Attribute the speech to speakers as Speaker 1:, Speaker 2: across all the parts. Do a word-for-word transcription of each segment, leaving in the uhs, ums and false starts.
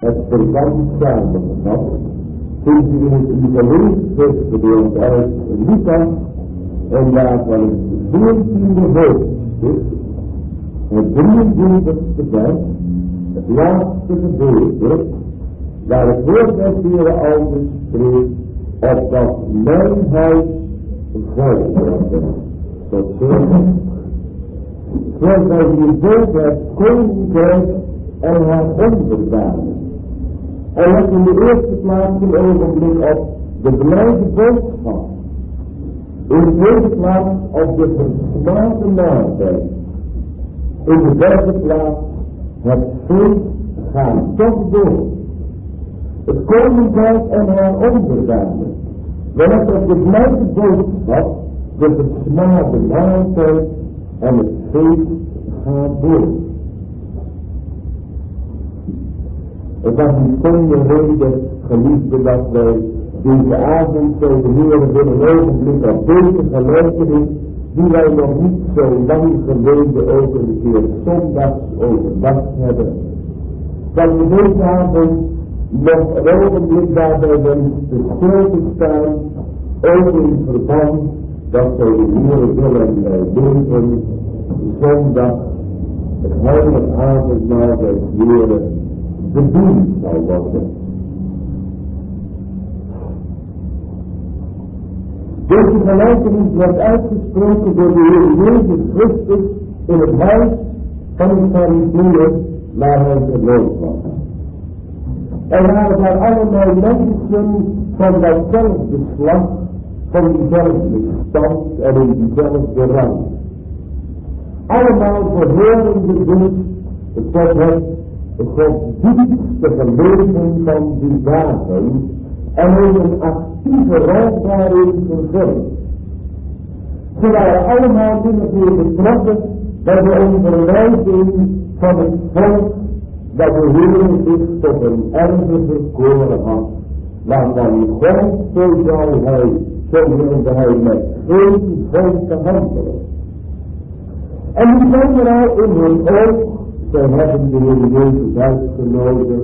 Speaker 1: het verband samengevat, vindt u in het evangeliegedeelte uit Lucas en daarvan het veertiende hoofdstuk, het drieëntwintigste vers, het laatste gedeelte, waar het woord des Heeren altijd spreekt, opdat mijn huis vol wordt. Tot zover. Zoals wij hier boven het koninkrijk en haar onderdanen. En let in de eerste plaats een ogenblik op de blijde boodschap. In de tweede plaats op de versmaakte maaltijd. In de derde plaats het feest gaat toch door. Het koninkrijk en haar onderdanen. Welk op de blijde boodschap, de versmaakte maaltijd en het feest gaat door. Het was een zonder reden, geliefde, dat wij deze avond zo de Heer in een ogenblik op deze gelijkenis, die wij nog niet zo lang geleden ook een keer zondags overdacht hebben. Dat we deze avond nog een ogenblik daarbij wensen te stil te staan, ook in verband dat wij de Heer willen leren zondag het heilige avondmaal des Heeren bediend zal worden. Deze gelijkenis werd uitgesproken door de Heer Jezus Christus in het huis van de Farizeeën waar hij verloofd was. Er waren daar allemaal mensen van datzelfde slag, van diezelfde stand en in diezelfde rang. Allemaal verhorende dus tot het godsdienstige leven van die dagen en in een actieve rol daarin vervuld. Ze waren allemaal min of meer betrokken bij de onderwijzing van het volk dat de Heer zich tot een erve verkoren had, waarvan God, zo zou hij, zo wilde hij met geen volk te handelen. En die zijn er al in hun oog, zij hebben de Heer Jezus uitgenodigd,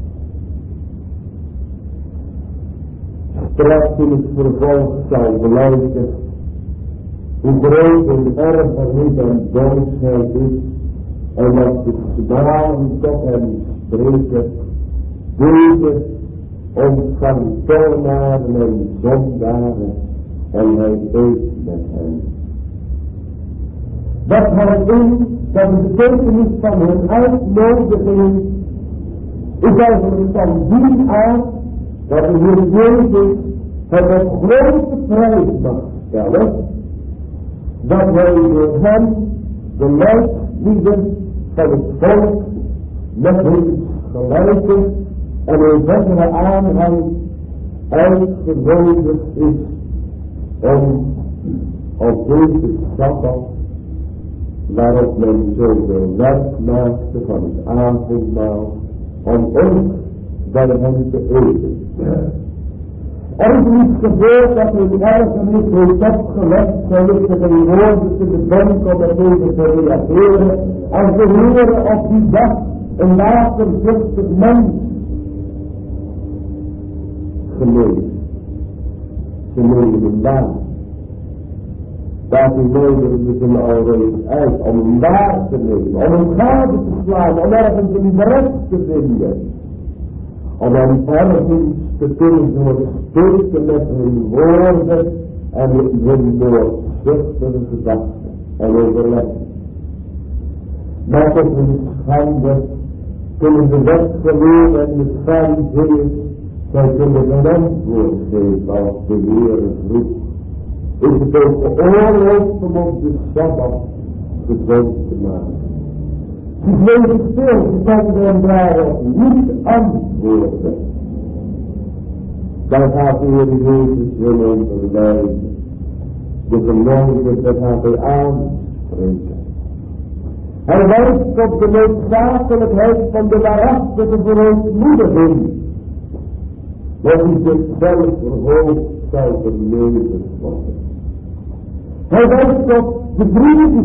Speaker 1: straks in het vervolg zal blijken hoe groot en ergernis en boosheid is, en dat de smalen tot hem spreken, deze ontvangt tollenaren en zondaren, en hij eet met hen. Dat houdt in dat de betekenis van hun uitnodiging is eigenlijk van die aard dat de Heer Jezus het op grote prijs mag stellen, dat wij door hem de leidslieden van het volk met hun gelijke en een verdere aanhang uitgenodigd is om op deze Sabbat, waarop men zoveel werk maakte van het avondmaal, om ook bij hen te eten. Er is iets gebeurd dat hun ergernis heeft opgelegd, zo ligt het in woorden te bedenken om er tegen te reageren, als de Heer op die dag een laterzuchtig mens geneest. Ze nemen hem waar. Daartoe nodigen ze hem alweer uit om hem waar te nemen, om hem gade te slaan, om ergens een bereik te vinden. Om hem ergens te kunnen doorsteken met hun woorden en hun doorzuchtige gedachten en overleggen. Maar tot hun schande kunnen de wetgeleerden en de farizeeën, zij kunnen geen antwoord geven als de Heer vroeg. Is het ook geoorloofd om op de Sabbat gezond te maken? Ze bleven stil, ze konden hem daarop niet antwoorden. Dan gaat de Heer Jezus wil onderwijzen. De gelovigen, dat gaat hij aanspreken. Hij wijst op de noodzakelijkheid van de waarachtige verootmoediging, dat hij zichzelf verhoogd zou verleverd worden. Hij wijst op de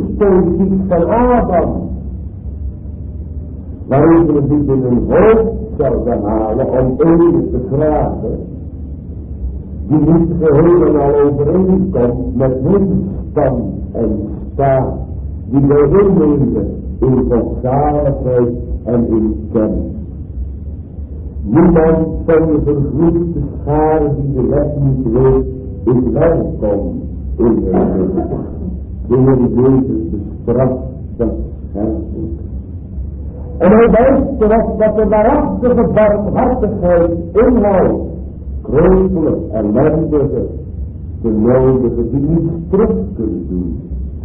Speaker 1: vriendjespolitiek van Adam, waarin we dit in een hoofd zouden halen om eeuwig te vragen, die niet geheel en al overeenkomt met hun stand en staat, die wij innemen in godzaligheid en in kennis. Niemand van de vervloekte schare die de wet niet weet, is welkom in hun leven. De Heer Jezus bestraft dat scherpelijk. En hij wijst erop dat de waarachtige barmhartigheid inhoudt, kreupelen, ellendige, de nodige die niets terug kunnen doen.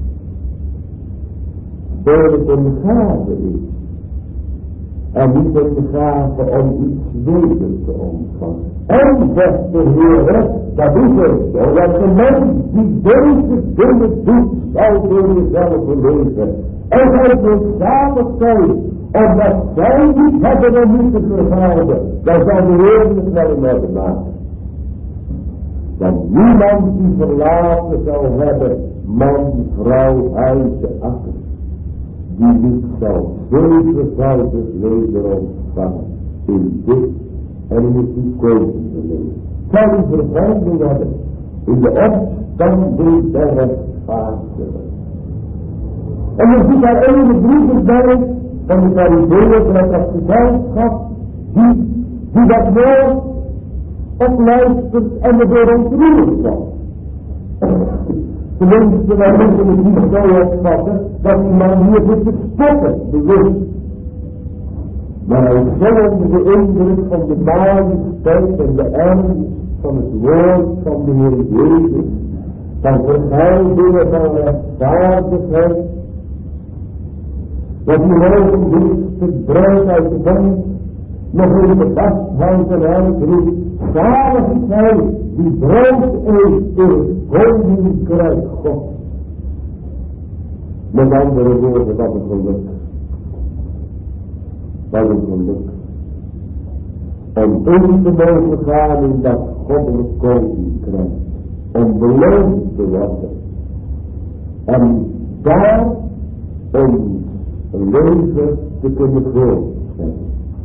Speaker 1: Dat het een gave is. En niet een gave om iets weder te ontvangen. En zegt de Heer, dat is het zo, dat de mens die deze dingen doet, zal door jezelf leven. En hij wil zalig zijn, omdat zij niet hebben om niet te verhouden. Dan zal de Heer het wel in orde maken. Dat niemand die verlaten zal hebben, man, vrouw, huisje, akker, die niet zal zevenvoudig leven ontvangen in dit en in het toekomende leven. Zal vervanging hebben in de opstanding der rechtvaardigen. En je ziet daar ene broeders bij van de Farizeeën met dat gezelschap die, die dat woord opluistert en er door ontroerd wordt. Tenminste, wij moeten het niet zo opvatten dat die man hier zit te spotten, bewust. Maar hij is zo onder de indruk van de majesteit en de ernst van het woord van de Heer Jezus, van verheldingen van rechtvaardigheid, dat die ogenblikkelijke bruid uit de bank nog even vasthoudt en uitroept, zalig is hij die brood eet in het koninkrijk God. Met andere woorden, wat een geluk. Wat een geluk. Om in te mogen gaan in dat goddelijk koninkrijk. Om beloond te worden. En daar ons leven te kunnen voorstellen.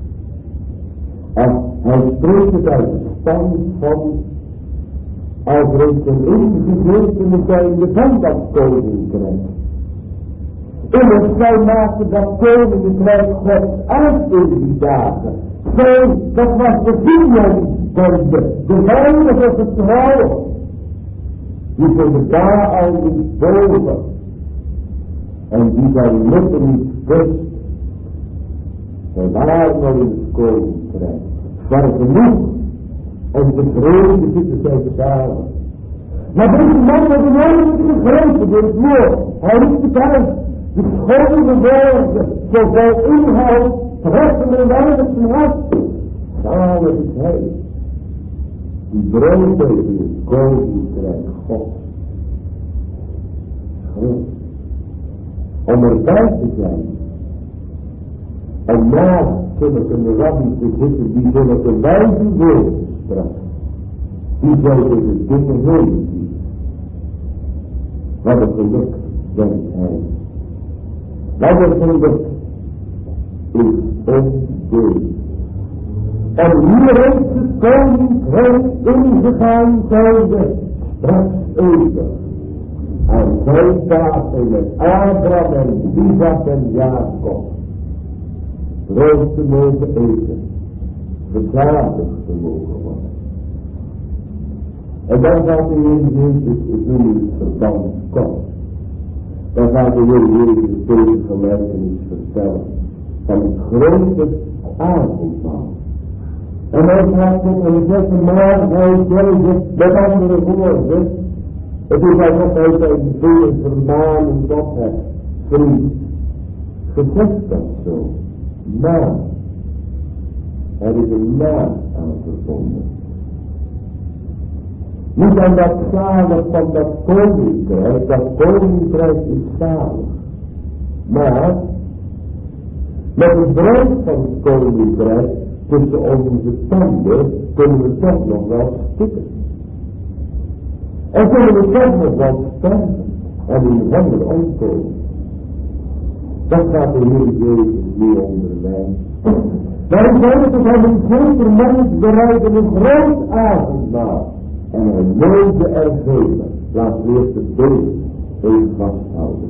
Speaker 1: En hij spreekt het uit de stand van als reeds een ingezetene zijnde van dat koninkrijk. Immers zij maakten dat koninkrijk God uit in die dagen. Zij, dat was de Sionbende, de heilige vertrouwen, die voor de daar al niet boven en die zijn lippen niet kust. Zij waren al in het koninkrijk. Ver genoeg om tevreden zitten zijn samen. Maar deze man had een ooit gegrepen door het woord. Hij riep het uit. De schone woorden, zo vol inhoud, treffen en weinig zijn hart. Zalig is hij. Die brood heeft in het koninkrijk God. Goed. Om erbij te zijn. En naast zulke rabbies te zitten die zulke wijze woorden straks. Die zouden de dingen heen zien. Wat een geluk, denkt hij. Wat een geluk is ondeelbaar. En hier heeft het koninkrijk ingegaan zijnde straks even. Aan zijn tafel met Abraham en Isaac en Jacob. Brood te mogen eten. Verzadigd te mogen worden. En dan gaat de Heer Jezus in het verband komen. Dan gaat de Heer Jezus deze gelijkenis vertellen. Van het grote avondmaal. En hij gaat tot een zette maal, hij zelf met andere woorden. Het is alsof hij zijn veel vermaning tot het vriend. Gezegd dat zo. Maar. Er is een maar aan verbonden. Niet aan dat zalig van dat koninkrijk. Dat koninkrijk is zalig. Maar. Met het brood van het koninkrijk. Tussen onze tanden. Kunnen we toch nog wel stikken. En kunnen we toch nog wel sterven. En in handen omkomen. Dat gaat de Heer Jezus nu onderwijzen. Daarom zijn het dat hij een zeker mens bereidde een groot avondmaal. En hij wilde er geven. Laten we eerst het beeld even vasthouden.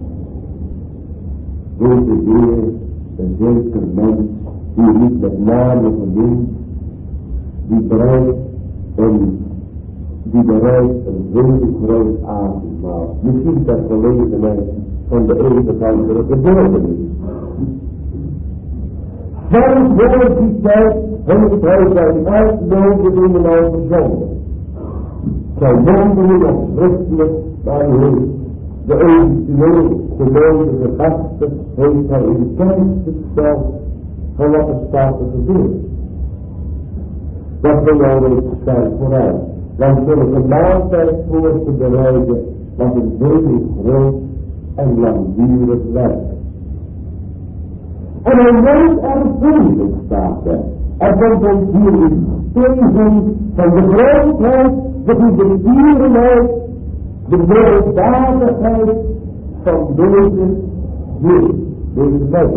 Speaker 1: Deze Heer, een zeker mens, die niet met name verdient, die bereidt een, die bereidt een heel groot avondmaal. Misschien ter gelegenheid van de eeuwigheid gebeurtenis. Zelfs voor die tijd heeft hij zijn uitnodigingen al verzonden. Zijn mondeling of schriftelijk, maar hij heeft de eventueel genodigde gasten heeft hij in kennis gesteld van wat er staat te gebeuren. Dat ging al eens sterk vooruit. Dan zullen een maaltijd voor te bereiden wat een heel groot en langdurig werk. En hij weet er veel staat er. Er komt ons hier in tegen van de grootheid, de goedertierenheid, de weldadigheid van deze Heer, deze mens.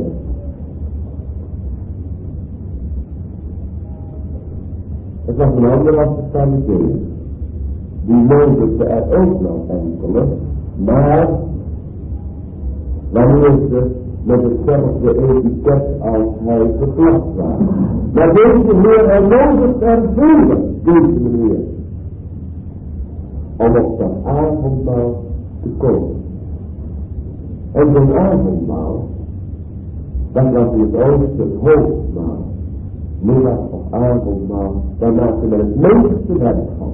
Speaker 1: Het was een ander wat te staan tegen. Die nodigde er ook nog enkele, maar wanneer ze met hetzelfde etiket als hij geplaatst waren. Maar deze Heer, hij nodigt er vele, deze meneer, om op dat avondmaal te komen. En zo'n avondmaal, dat was in het oosten het hoofdmaal. Middag of avondmaal, daar maakte men het meeste werk van.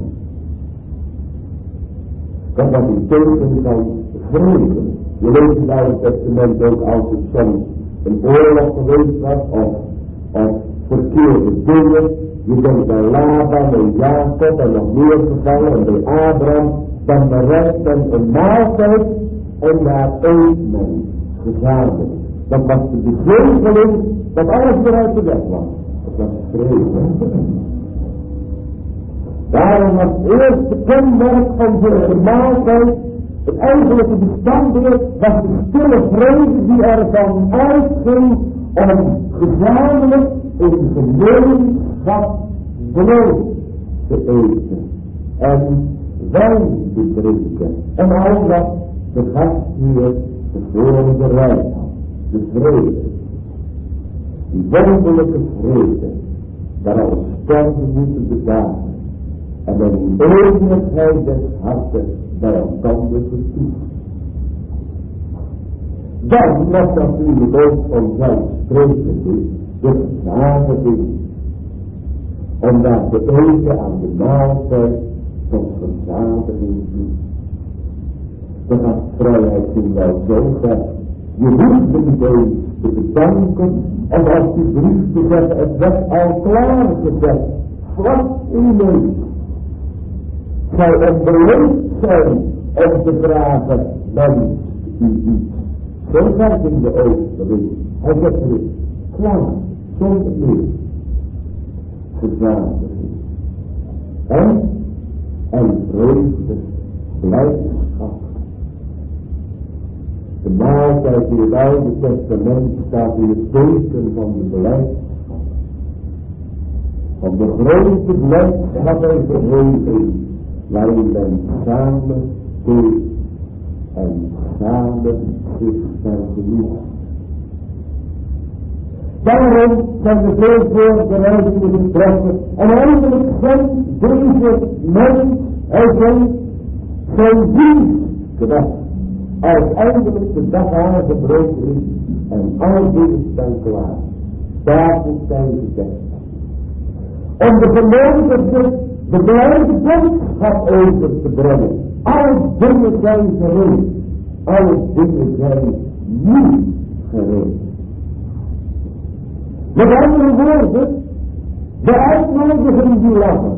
Speaker 1: Dat was een teken van vrede. Je weet het uit het testament ook als het soms een oorlog geweest was, of, of verkeerde dingen. Je denkt bij Laban en Jacob en nog meer gevallen en bij Abraham, dan bereikt men een maaltijd en daar eet men gezamenlijk. Dat was de bezegeling dat alles weer uit de weg was. Dat was vrede. Daarom was het eerste kenmerk van deze maaltijd, het eigenlijke bestanddeel, was de stille vrede die ervan uitging om gezamenlijk in gemeenschap brood te eten en wijn te drinken. En al dat de gastheer tevoren bereid had. De vrede. Die wonderlijke vrede, daar al sterven moeten bedagen. En met een eenigheid des harten bij elkaar vertoeven. Dan was natuurlijk ook vanzelfsprekend de verzadiging. Omdat de eten aan de maaltijd tot verzadiging doet. De gastvrijheid ging wel zo ver. Je hoeft niet eens te bedanken. En als die brief te zeggen, het werd al klaargezet. Vlak in neus. Zou het beleefd zijn om te vragen, wenst u iets? Zo gaat in de oosterling. Hij zegt er klaar, zonder meer. Verzadiging. En, en vreugde, blijdschap. De maaltijd in het Oude Testament staat in het teken van de blijdschap. Van de grote blijdschap en verheuging, waarin men samen eet en samen zich vergenoegt. Daarom zijn de veel voorbereidingen getroffen en eigenlijk zendt deze mens, hij zendt zijn dienst gedacht. Als eindelijk de dag aangebroken is en alle dingen zijn klaar. Tafels zijn gezet. Om de gelovigen de blijde boodschap over te brengen. Alle dingen zijn gereed. Alle dingen zijn nu gereed. Met andere woorden, de uitnodiging die lachen.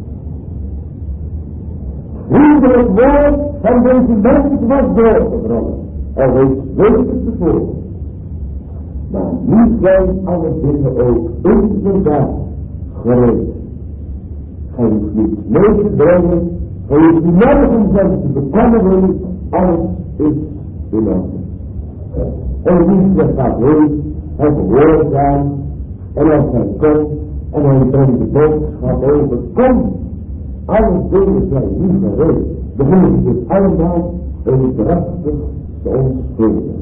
Speaker 1: Hoe het woord van deze mens was doorgedrongen. Al eens weken tevoren. Maar nu zijn alle dingen ook inderdaad gereed. Hij hoeft niets mee te brengen. Hij hoeft die nergens zelfs te bekommeren. Alles is in orde. En wie zich gaat heen, hij gehoorzaamt En als hij komt en hij brengt de boodschap over, kom, alle dingen zijn niet gereed. Beginnen zich allemaal eendrachtig te onschuldigen.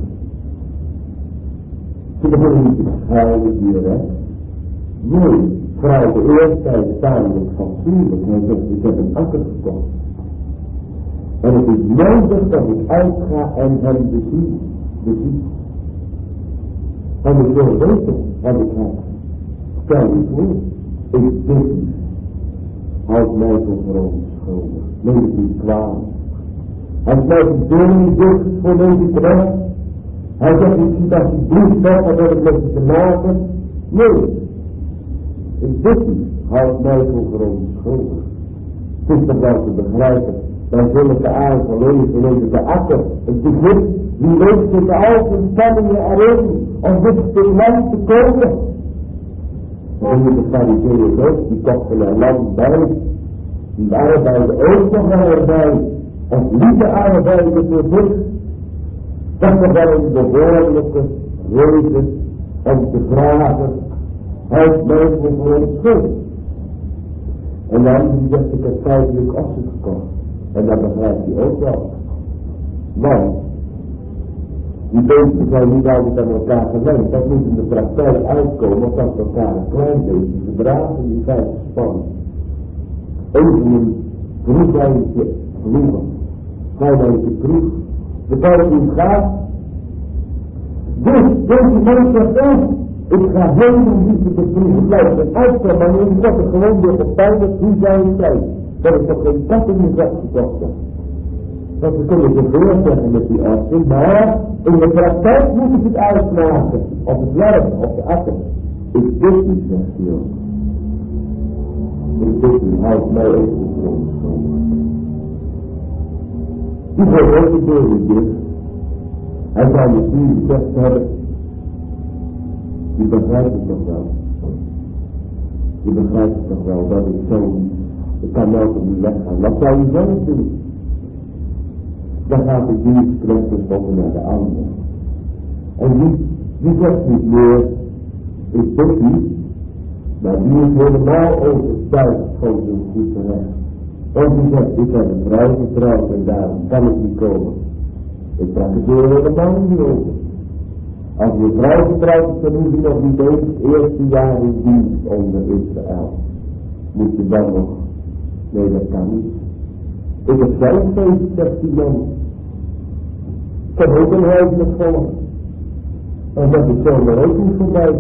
Speaker 1: Ze beginnen niet te scheiden direct. Nee, vooral de eerste tijd tamelijk fatsoenlijk. Hij zegt, ik heb een akker gekocht. En het is nodig dat ik uitga en hem bezie. bezie. En ik wil weten wat ik heb. Stel je voor, ik bid u. Houd mij voor verontschuldigd. Neem het niet kwalijk. Hij sluit de deur niet dicht voor deze terecht. Hij zegt niet dat hij brief hebt, dan heb ik met je te maken. Nee. Ik bid u, houd mij voor verontschuldigd. Het is toch wel te begrijpen. Dan zullen ze aan verleden verleden de akker, het begrip, wie weet zich al zijn stemmingen erin, om dit stuk land te kopen. Dan moet de fariseeën ook, die kochten er land bij, die waren bij de ook nog wel erbij, of lieten arbeiden voor dit. Dat is wel een behoorlijke reden om te vragen, houd mij voor verontschuldigd. En dan zegt ik het feitelijk ossen gekocht. En dat begrijpt u ook wel. Want die beesten zijn niet altijd aan elkaar gewend. Dat moet in de praktijk uitkomen of dat elkaar een klein beetje verdragen, die vijf spannen. Even een vroegheidje vroeger. Vroegheidje vroeg. De tijd die gaat. Dus deze man zegt ook, ik ga helemaal niet te beproeven blijven. En uitkomen, maar nu wordt het gewoon weer op tijd hoe zij het zijn. Dat is toch geen kat in je zak gekocht. Want we kunnen zoveel zeggen met die artsen, maar in de praktijk moet ik het uitmaken. Op het werk, op de akker. Ik bid u, zegt hij ook. Ik bid u, houd mij ook de grond zo. Die gaat ook de deur niet dicht. Hij zou misschien gezegd hebben, je begrijpt het toch wel. Je begrijpt het toch wel, dat ik zo ik kan nooit op niet weggaan. Wat zou je zelf doen? Dan gaat de dienst krijgen stoppen naar de ander. En die, die zegt niet meer, ik bid u, maar die is helemaal overtuigd van zijn goed recht. Want die zegt, ik heb een vrouw getrouwd en daarom kan ik niet komen. Ik praktiseer helemaal niet over. Als je een vrouw getrouwd is, dan moet je nog niet eens het eerste jaar in dienst onder Israël. Moet je dan nog. Nee, dat kan niet. Ik heb zelf feest, zegt die man. Ik heb ook een huiselijk volk. En dat is zomaar ook niet voorbij.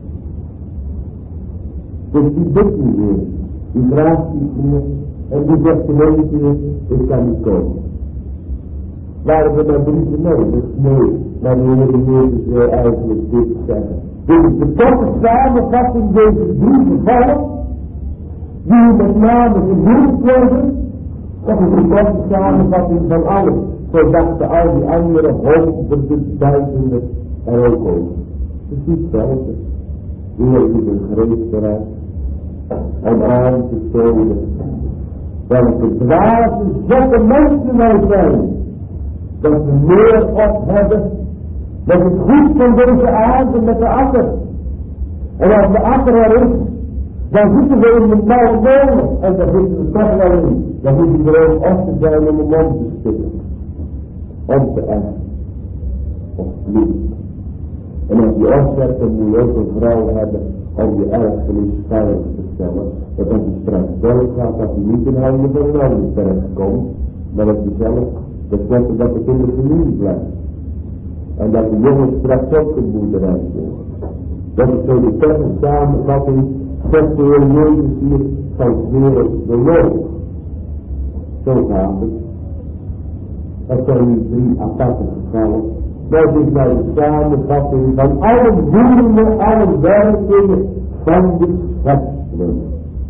Speaker 1: Dus die bidt niet meer. Die vraagt niet meer. En die zegt de hele keer, ik kan niet komen. Waren we daar brieven nodig? Nee. Maar de Heer Jezus wil eigenlijk dit zeggen. Dit is de korte samenvatting deze brieven vallen. Die met name gevoerd worden, dat is een korte samenvatting van alles. Zo dachten al die andere honderden duizenden er ook over. Precies hetzelfde. Die heeft een greep eruit om aan te tonen welke dwaze, zotte mensen wij zijn. Dat we meer op hebben met het goed van deze aarde met de akker. En als de akker er is, dan zitten we in de blauwe molen. En daar zitten we toch wel in. Dan moet je er ook op te zijn om de mond te stikken. Om te eten. Of bloed. En als je opzet, dan moet je ook een vrouw hebben om je erfenis veilig te stellen. Dat als je straks doodgaat, dat je niet in handen van een ander terechtkomt. Maar dat je zelf, dat wordt dat het in de familie blijft. En dat de jongens straks ook een boerderij worden. Dat is zo de korte samenvatting. Zegt de Heer Jezus hier van werelds beloop. Zo gaat het. Dat zijn die drie aparte gevallen. Dat is nou de samenvatting van alle doelen, alle werkingen van de schepselen.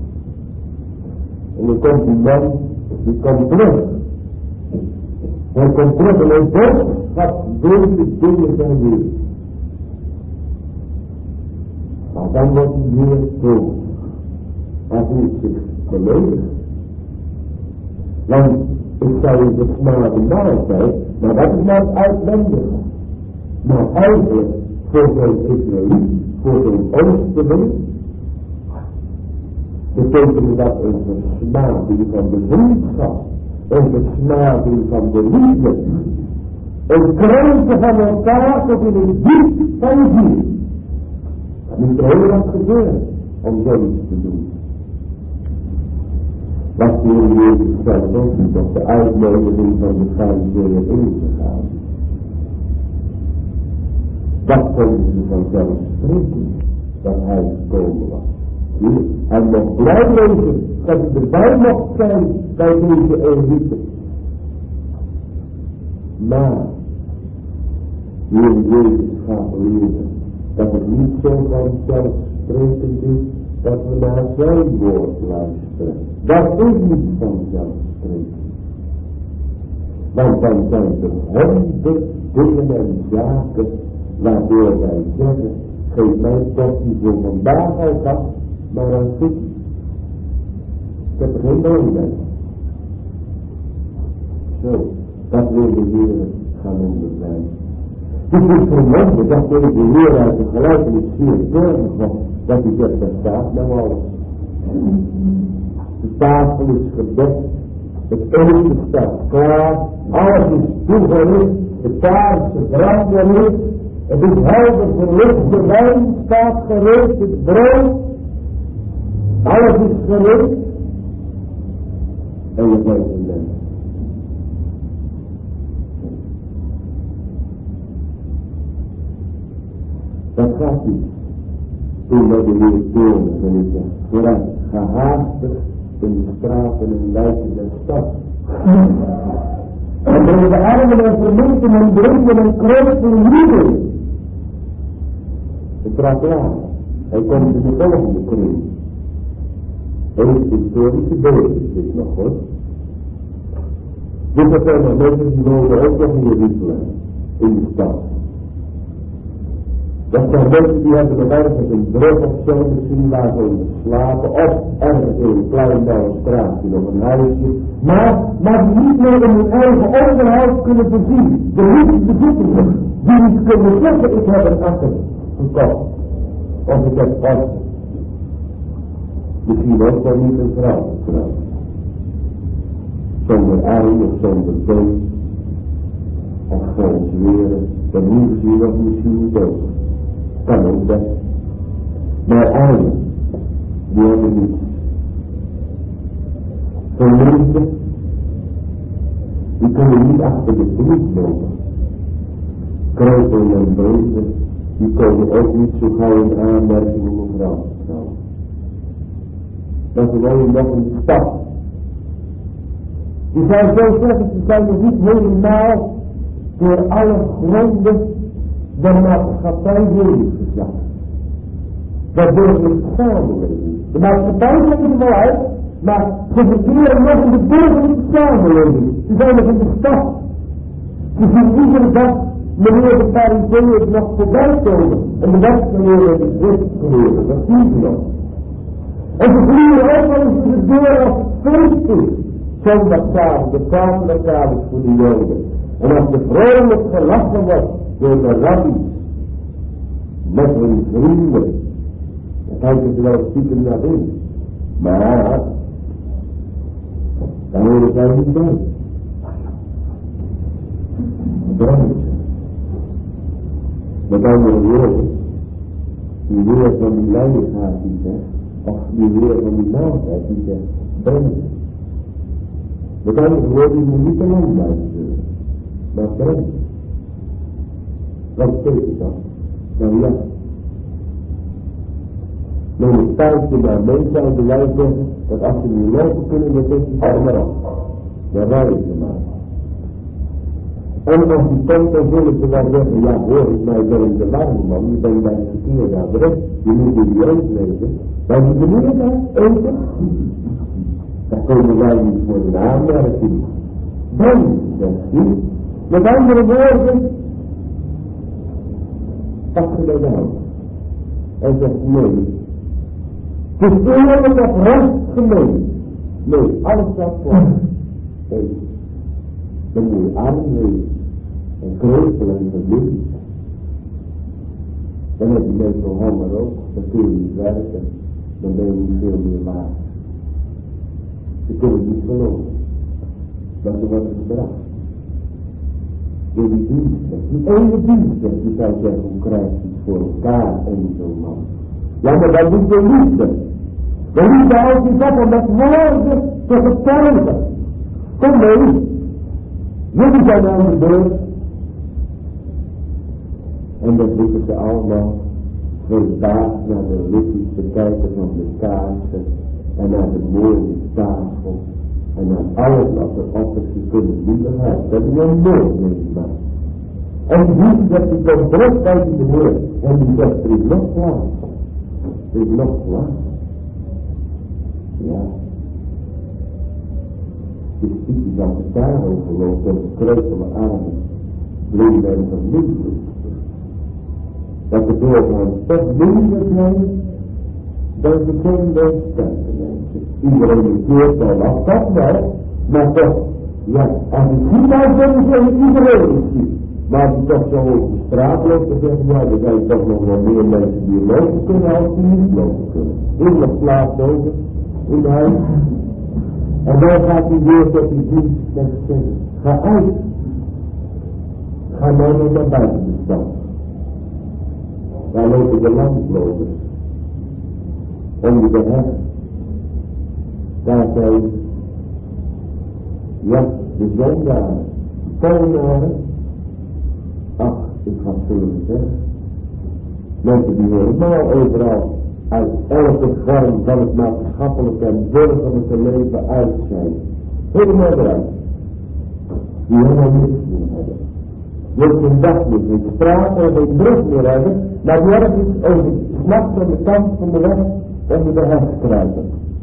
Speaker 1: En dan komt die man, die komt terug. Hij komt terug en hij zegt, wat deze dingen zijn weer. Maar dan wordt hij weer dood. Hij voelt zich beledigd. Want ik zou in de smarte maaltijd, maar dat is maar uitwendig. Maar eigenlijk voor zijn Israëliet voor zijn onsteling, betekent dat een versmading van de vriendschap, een versmading van de liefde, een krenken van elkaar tot in het diep van je ziel. Dat moet heel wat gebeuren om zoiets te doen. Wat de Heer Jezus zelf ook niet op de uitnodiging van de Farizeeën ingegaan. Dat vonden ze vanzelfsprekend, dat hij gekomen was. Hij mocht blij wezen dat hij erbij mocht zijn bij deze elite. Maar, de Heer Jezus gaat leren dat het niet zo vanzelfsprekend is dat we naar zijn woord luisteren. Dat is niet vanzelfsprekend. Want dan zijn er honderd dingen en zaken waardoor wij zeggen, geef mij toch niet voor vandaag alvast, maar een goed. Ik heb er geen nood bij. Zo, dat wil de Heer gaan onderwijzen. Het is vermoeden dat deze Heer uit de gelijkenis zeer toornig was, dat hij zegt, dat staat nou alles. De tafel is gedekt, het eten staat klaar, alles is toegericht, de kaarsen branden niet, het is helder verlicht, de wijn staat gereed, het brood, alles is gereed. En je bent een mens. Dat gaat niet. Toen werd de Heer toornig en hij zegt, vooruit, ga haastig in de straten en wijken der stad. En breng de armen en verminken en drinken en kreuzen en lieden. Het raakt klaar. Hij komt in de volgende kring. Heeft historische beelden, dit nog hoor. Dus dat zijn nog mensen die wonen ook nog in Jeruzalem, in de stad. Dat zijn mensen die hebben nog ergens een brug of zo misschien waar ze onder slapen, of ergens in een klein nauw straatje nog een huisje, maar, maar die niet meer in hun eigen onderhoud kunnen voorzien. De liefde bezoekers die niet kunnen zeggen, ik heb een akker gekocht, of ik heb pas. Misschien ook wel niet een vrouw getrouwd. Zonder arm of zonder dood, of vol zweren, dan moet ze nog misschien dood. Kan ook best. Maar armen, die hebben niets. Verliefden, die kunnen niet achter de voet lopen. Kreupelen en beesten, die komen ook niet zo gauw in aanmerking om een vrouw te trouwen. Dat is alleen nog in de stad. Die zijn zo zeggen, ze zijn nog niet helemaal door alle gronden de maatschappij heen geslagen. Dat wordt een samenleving. De maatschappij zegt er wel uit, maar ze verkeren nog in de burgerlijke samenleving. Ze zijn nog in de stad. Ze zien iedere dag meneer de Farizeeën nog voorbij komen. En de westgeleerden is westgeleerden, dat zien ze nog. En ze vliegen ook wel eens in de deur als het feest is. Zondagavond, de zaterdagavond voor de Joden. En als er vrolijk gelachen wordt door de rabbies, met hun vrienden, dan kijken ze wel stiekem naar binnen. Maar, dan horen zij niet bij. Brengen ze. Met andere woorden, die heer van die leidingshaat die zegt, of die heer van die maaltijd die zegt, brengen ze. Met andere woorden, die moet niet te lang blijven duren, maar brengen ze. Wat betekent dat? Nou ja. Men is thuis naar mensen zouden wij zeggen, dat als ze niet lopen kunnen, dan is het allemaal af. Dan rijden ze maar. En als die komt, dan zullen ze wel zeggen, ja hoor, ik ben wel in de warme man, je bent bij een verkeerde adres, je moet in die oud weten. Maar die meneer daar, eten, daar komen wij niet voor de aanmerking. Dan, zegt hij, met andere woorden, pak je bij de hand. Hij zegt, nee. Het is eerlijk of recht gemeen. Nee, alles staat voor. Nee. Dan moet je arm wezen. En kreupel en verliefd. Dan heb je meestal honger ook, dan kun je niet werken, dan ben je niet veel meer waard. Je kunt het niet geloven, dat er wordt gebracht. Door die diensten, die ene diensten, die zou zeggen, hoe krijgt hij het voor elkaar, een zo'n man. Ja, maar dat doet de liefde. De liefde houdt zich op om met woorden te vertellen. Kom mee, jullie zijn aan de beurt. En dan zitten ze allemaal verbaasd naar de lichtjes te kijken van de kaarsen en naar de mooie tafel en naar alles wat er op is. Ze kunnen niet begrijpen. Dat is een nooit meegemaakt. En die zegt, die komt terug uit de woord en die zegt, er is nog plaats. Er is nog plaats. Ja. Het is typisch als het daarover loopt en de kreupele armen bleven bij de familie. Dat de doorgaan toch minder zijn dan de kinderen sterke mensen. Iedereen keert wel af, dat wel, maar toch, ja, als ik goed uitzend, zeg ik iedereen is ziek. Maar als je toch zo over de straat loopt, dan zeg je, ja, er zijn toch nog wel meer mensen die lopen kunnen als die niet lopen kunnen. In nog plaats over, in huis. En dan gaat hij weer tot die dienst en zegt, ga uit. Ga nou nog naar buiten de stad. Daar lopen de landlopers. Onder de heg. Daar zijn, ja, de zondaren, de tollenaren. Ach, ik ga het zo zeggen. Mensen die helemaal overal uit elke vorm van het maatschappelijke en burgerlijke leven uit zijn. Helemaal eruit. Die helemaal niks meer hebben. Die ook geen dag meer, geen straat en geen brug meer hebben. Maar die ergens over s'nachts aan de kant van de weg onder de heg kruipen.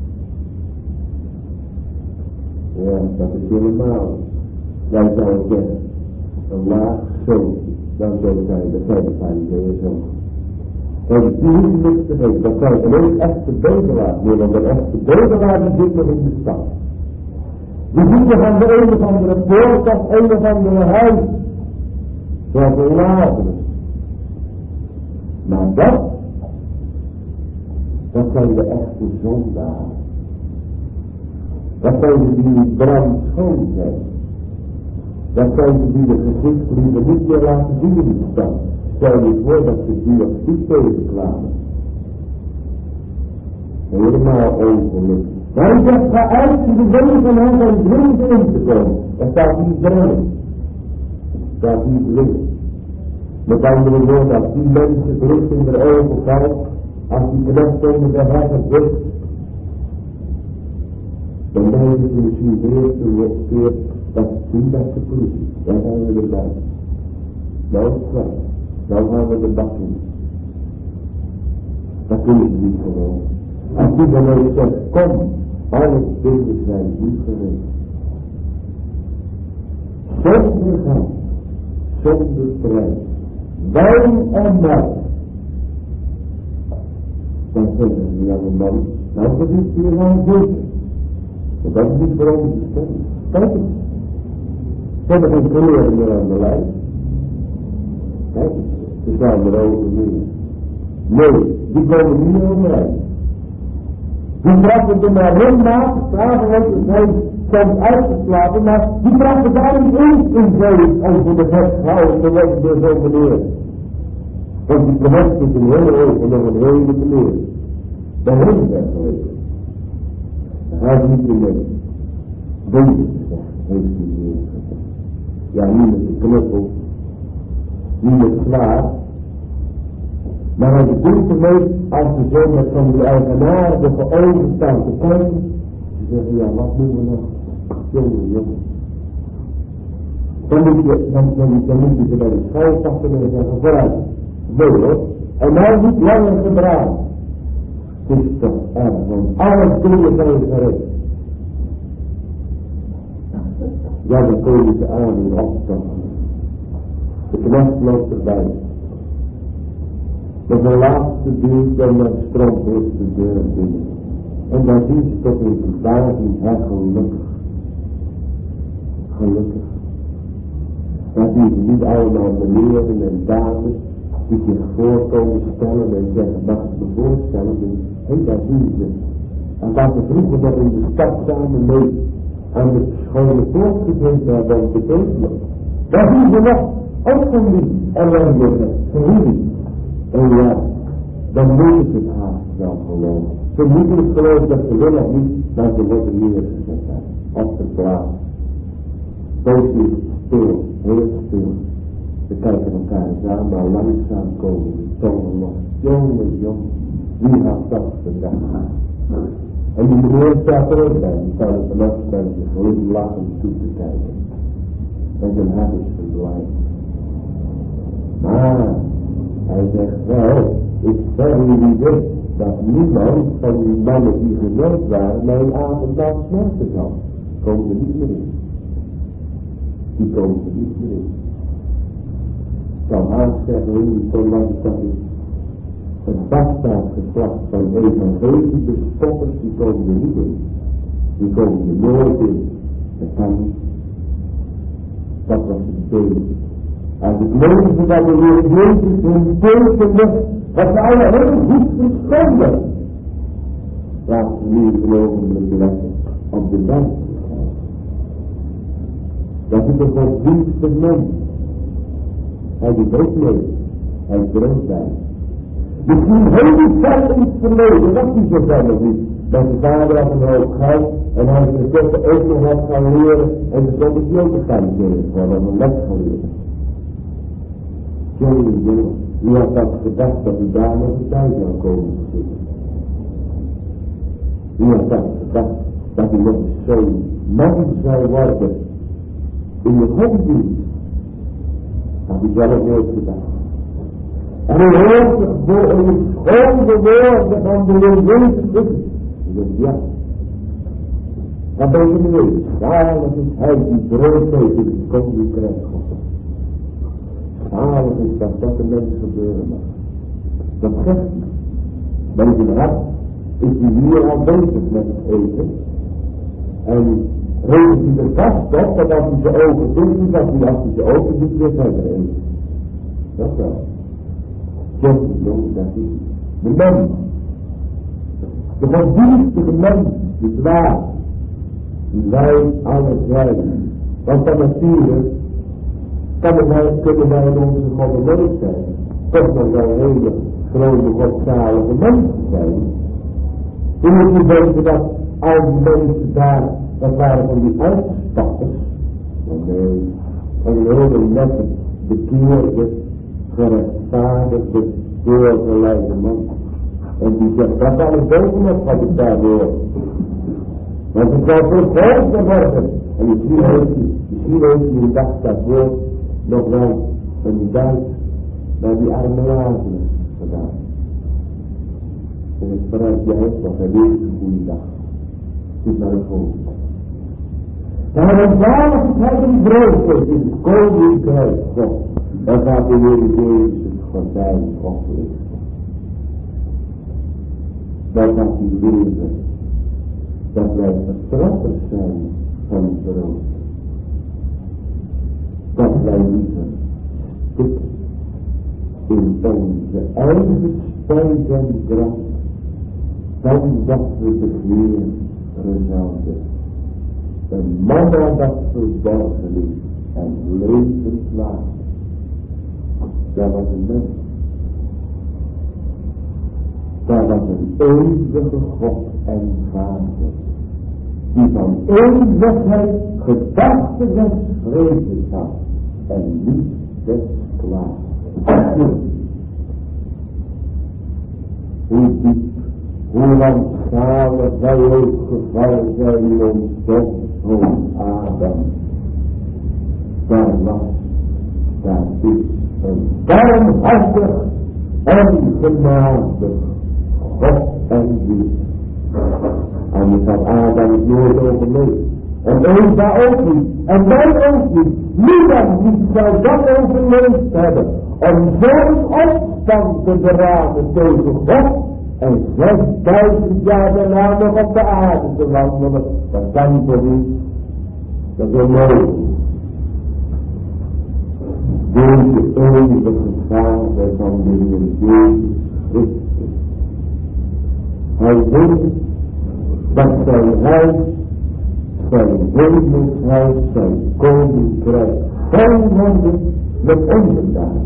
Speaker 1: Ja, dat is helemaal. Wij zouden zeggen, een laag zo, dan zou zijn, dat zijn de farizeeën zo. En die hoeft niks te weten, dat zijn alleen echte bedelaars meer, want een echte bedelaar die zit nog in de stad. Die zitten van de een of andere poort of een of andere huis, zoals een Lazarus. Maar dat, dat zijn de echte zondaren. Dat zijn ze die niet brandschoon zijn. Dat zijn ze die de gezichtsliefde niet meer laten zien in de stad. Stel je voor dat ze die op die tegenkwamen. Helemaal ongelukkig. Maar ik zeg, ga uit in de zon van hen en dring in te komen. Er staat niet dringen. Er staat niet dringen. Met andere woorden, als die mensen het licht in de ogen valt, als die knecht onder de heggen zit, dan denken ze misschien de eerste keer dat zien dat de politie. Dan zijn we erbij. Nou is het waar. Nou gaan we de bak in. Dat kunnen ze niet gewoon. Als die dan ook zegt, kom, alle dingen zijn niet gereed. Zonder geld, zonder prijs, wijn en melk. Dan zeggen ze, ja man, nou dat is hier wel zeker. Want dat is niet voor ons bestemd. Kijk eens. Ze hebben geen kleren meer aan de lijf. Kijk eens. Ze staan er over meer. Nee, die komen niet meer overeind. Die trappen er maar heel na, s'avonds zijn soms uitgeslapen, maar die trappen daar niet eens in zee over de weg houden, dan wordt het zo meneer. Want die connect is een hele hoog en nog een hele meneer. Daar heeft het echt geweest. Hij is niet meer. Deze heeft hij meer gezegd. Ja, niet met de knuppel, niet met zwaar, maar hij bedoelt ermee, als ze zo met van die eigenaardige ogen staan te kijken, ze zeggen, ja, wat doen we nog? Jongen, jongen. Dan moet je, dan, dan, dan moet je ze bij de school pakken en zeggen, vooruit, nee hoor, en nou niet langer gedragen. Het is toch erg, want alle dingen zijn gereed. Ja, dan komen ze aan in optochten. De knecht loopt erbij. Met de laatste dienst dan naar de stroompoort de deur binnen. En dan zien ze toch in verbazing, hè, gelukkig. Gelukkig. Dan zien ze niet allemaal beneden en dames, die zich voorkomen stellen en zeggen, mag ik me voorstellen, en hey, daar zien ze. En waar ze vroeger nog in de stad samen mee aan de schone poort gezeten hebben om te tekenen. Daar zien ze nog ook van die ellendige familie. En ja, dan moeten ze het haast wel geloven. Ze moeten het geloven dat ze willen of niet, maar ze worden neergezet op de plaats. Zo is het stil, heel stil. We kijken elkaar eens aan, maar langzaam komen de tongen los. Jongen, jongen, wie had dat gedaan? En die meneer staat er ook bij, die kan het vannacht bij zich glimlachend toe te kijken. En zijn hart is verdwijnd. Maar, hij zegt wel, ik zeg jullie dit, dat niemand van die mannen die genoemd waren, mijn avondmaal smerten zal. Komen er niet meer in. Die komen er niet meer in. Ik zal haast zeggen, hoe het zo lang dat is. Het bastaardgeslacht van evangelische spotters, die komen er niet in. Die komen er nooit in. Dat kan niet. Dat was het teken. Als ik lees dat de Heer Jezus hun tekende, wat ze alle heel goed verstonden. Laat ze nu geloven met de letten op de weg. Dat is de godsdienstige mens. Hij doet ook mee. Hij droogt bij. Misschien heel ver in het verleden, dat is zo ver nog niet. Dat de vader had een hoop geld en hij is de ook nog wat gaan leren en de zon is ook gaan leren worden, een les gaan leren. Jongen, jongen, wie had dat gedacht dat hij daar nog bij zou komen te zitten? Wie had dat gedacht dat hij nog zo'n man zou worden in de godsdienst? Dat hij zelf nooit gedacht. En hij hoort zich voor een schone woorden van de Heer Jezus Christus. Hij zegt ja. Wat ben je nu? Zalig is hij die brood heeft in het koninkrijk God. Zalig is dat dat de mens gebeuren mag. Dat zegt hij. Maar in zijn hart is hij hier al bezig met het eten. En rekent hij er vast op dat als hij zijn ogen dicht is, dat hij als hij zijn ogen doet weer verder eten. Dat wel. Jongen, jongen, dat is de mens. De godsdienstige mens is waar. Die wij alle zijn. Want dan natuurlijk kunnen wij, kunnen wij in onze goddeloos zijn. Toch nog wel hele grote godzalige mensen zijn. Je moet niet denken dat al die mensen daar, dat waren van die uitstappers. Maar nee, van een hele nette, bekeerde, gerechtvaardigde, doorgeleide man. En die zegt, dat alles bovenop wat ik daar hoor. Want het zal veel groter worden. En misschien heeft hij, misschien heeft hij een dag daarvoor nog wel een duit naar die arme Lazarus gedaan. En het verrijdt jij, want hij weet een goede dag. Zit naar de volgende. Maar een zaligheid en brood in het koninkrijk God. Dan gaat de Heer Jezus het gordijn oplichten. Dan gaat hij leren dat wij verstraffers zijn van het brood. Dat wij liever stikken in onze eigen spijt en drank, dan dat we begeren zouden. Een manna dat verborgen is en levend water. Dat was een mens. Dat was een eeuwige God en Vader. Die van eeuwigheid gedachten en vrezen had. En niet des klaar. Hoe diep, hoe rampzalig wij ook gevallen zijn in ons doodhoofd Adam. Daar was, daar is een barmhartig en genadig God en lief. Anders had Adam het nooit overleefd. En Eva ook niet. En wij ook niet. Niemand niet zou dat overleefd hebben. Om zo'n opstand te beraden tegen God. En zesduizend jaar daarna nog op de aarde te wandelen. Dat kan toch niet. Dat is onmogelijk. Deze eeuwige Vader van de Heer Jezus Christus. Hij weet dat zijn huis, zijn hemelshuis, zijn koninkrijk vol worden met onderdaan.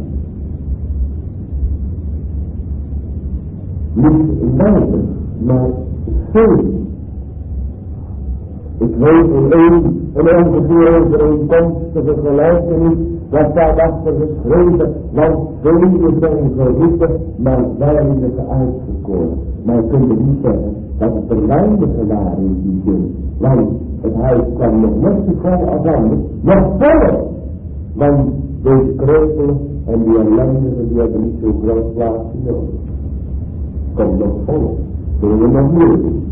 Speaker 1: Niet weinig, maar veel. Ik weet in een, een ongeveer overeenkomstige gelijkenis, dat staat achter geschreven, want velen zijn geroepen, maar weinigen uitgekoren. Maar je kunt niet zeggen dat het er weinigen waren in die zin, want het huis kwam nog net zo vol als anders, nog voller. Want deze kreupelen en die ellendigen, die hebben niet zo groot plaatsje nodig. Komt nog voller, zullen we nog meer doen.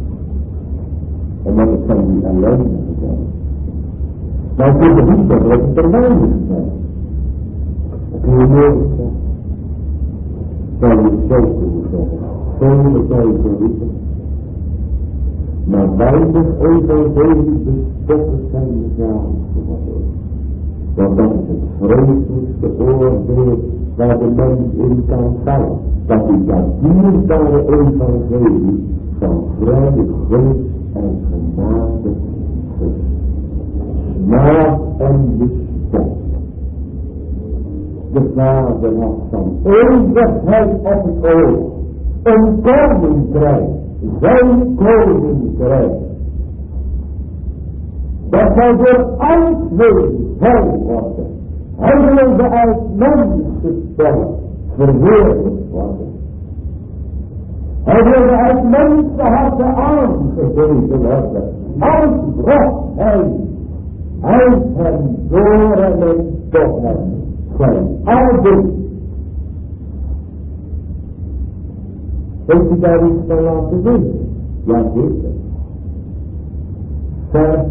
Speaker 1: En dat het van die ellendigen zijn. Maar ik kunt niet zeggen dat het er weinigen zijn. Dat kun je nooit zeggen. Zou je zo kunnen zeggen. Vele zijn geroepen. Maar weinig evangelische stoffen zijn begraven geworden. Want dat is het vreselijkste oordeel waar de mens in kan vallen. Dat is dat dierbare evangelie van vrije gunst en genade gesmaad en bestemd. De Vader had van eeuwigheid op het oog een koninkrijk, zijn koninkrijk, dat hij door alles wil vol worden. Hij wilde uit mensenspel verheerlijkt worden. Hij wilde uit mensenharten aangegeven worden. Als bracht hij uit hem, door hem en tot hem zijn ouders. Heeft u daar iets van laten weten? Ja, zeker. Vers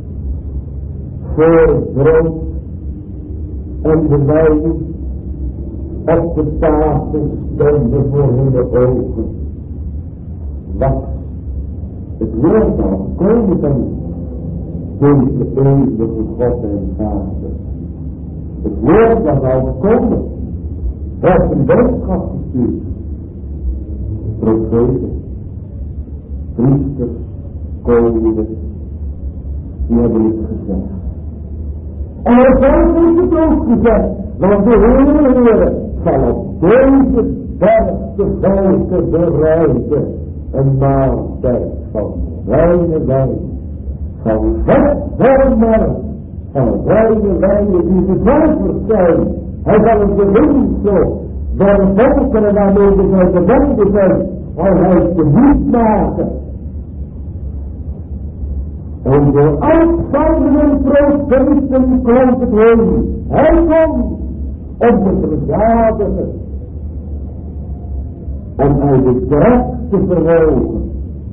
Speaker 1: voor brood en de wijn op de tafel stonden voor hun ogen. Wat het woord dan komen van deze eeuwige God en Vader. Het woord dat al komen, heeft een boodschap gestuurd. Profeten, priesters, koningen, die hebben het gezegd. En er heeft het ook gezegd, want de Heer zal op deze berg de volken bereiden een maaltijd van wijne wijn, van vet voor melk, van wijne wijnen die gezuiverd zijn. Hij zal het bewind zo, door de volkeren waarmee zij verbonden zijn, al hij te niet maken. En door uitvallen en profeten klonk het heen. Hij komt om te verzadigen. Om uit de krek te verhogen.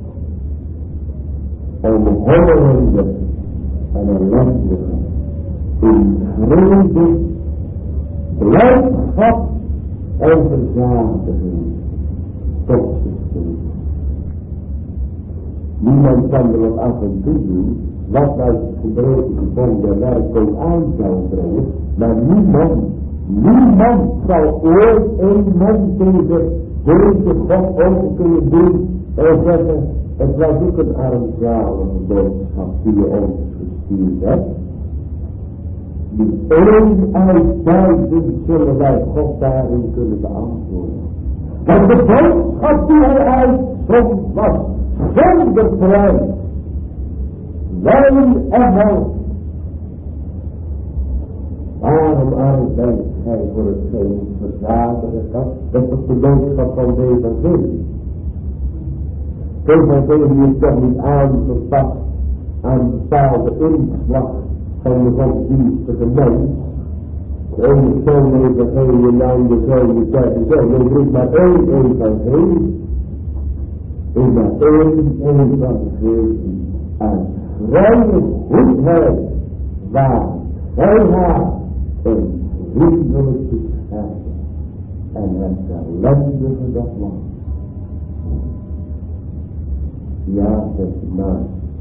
Speaker 1: Om hongerende en ellendige in vrede, blijdschap en verzadiging tot zich te doen. Niemand kan er wat af en toe doen, wat uit het gebroken van de werk ook aan zou brengen, maar niemand, niemand zal ooit een mens tegen deze God ook kunnen doen en zeggen, het was ook een armzalige boodschap die je ons gestuurd hebt. Die één uit duizend zullen wij God daarin kunnen beantwoorden. Want de boodschap die hij uitzond was, zonder prijs, wijn en melk. Waarom aandenkt gij voor het geen verzadigen kan? Dat is de boodschap van de evangelie. De evangelie is toch niet aangepast aan bepaalde inslag van de godsdienstige mens. De ene zoon evangelie, de andere zoon, de derde zoon. Er is maar één evangelie. Is maar één evangelie. En vrije goedheid, waar vrijheid en vriendelijke schijn. En het ellendige dat land. Ja, zegt maar.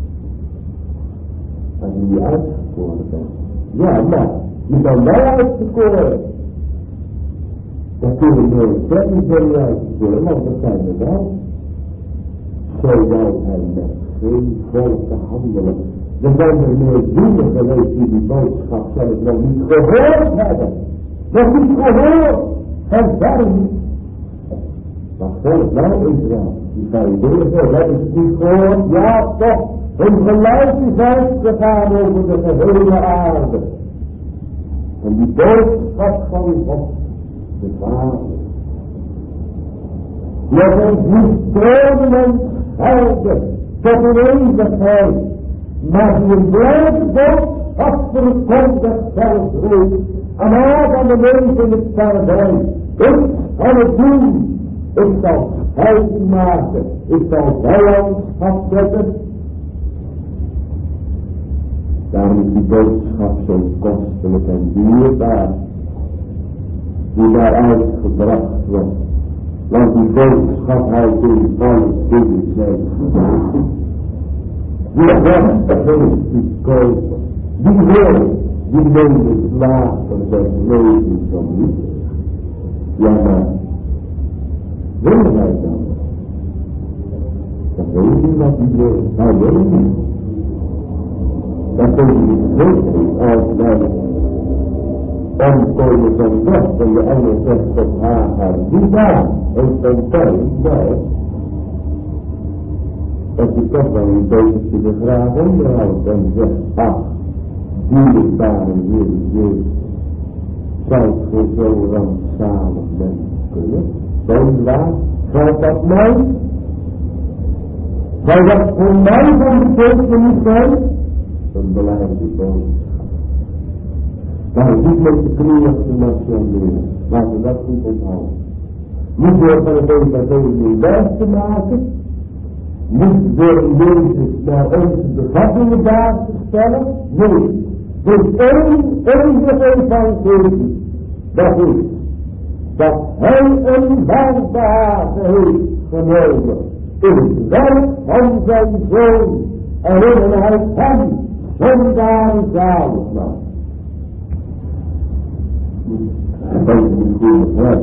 Speaker 1: Als je niet uitgekoren bent. Ja, maar je bent wel uitgekoren. Dat kunnen we nooit zeggen uitvoeren, want dat zijn we wel. Zodat hij met geen volk te handelen. Er zijn er miljoenen geweest die die boodschap zelf nog niet gehoord hebben. Nog niet gehoord. En waarom? Dat volk wel Israël. Die Galileërs hebben ze niet gehoord. Ja toch. Hun geluid is uitgegaan over de gehele aarde. En die boodschap van God, de Vader. Let ons niet tronen en schelden tot een eeuwigheid. Maar die blijft boodschap verkondigd zelfs ook. Aan Adam en Eve in het paradijs. Ik zal het doen. Ik zal scheiding maken. Ik zal vijandschap zetten. Daarom is die boodschap zo kostelijk en dierbaar. Die daaruit gebracht wordt. Want die boodschap houdt in alle dingen zijn. Die beste geest die kopen. Die wil. Die neemt het later des levens van u. Ja, maar. Wil hij dan? Dat weet je wat hij wil. Hij wil niet. Dat weet je niet als wij omkomen van God en de engel zegt tot Hagar, die daar, en van tijd, nou, dat je toch wel een beetje de graag onderhoudt en zegt, ach, dierbare Heer Jezus, zou voor zo rampzalig mens kunnen? Dan laat, geldt dat mij? Zou dat voor mij van betekenis zijn? Dan beleid je boodschap. Maar niet met de knieën op de nationeren. Laten we dat goed onthouden. Niet door van het evangelie wijs te maken. Niet door Jezus naar onze bevattingen daar te stellen. Nee. Er is één enige evangelie. Dat is dat hij een welbehagen heeft genomen in het werk van zijn zoon en in hij hem zondaar zalig maakt. Dat is een goede vraag.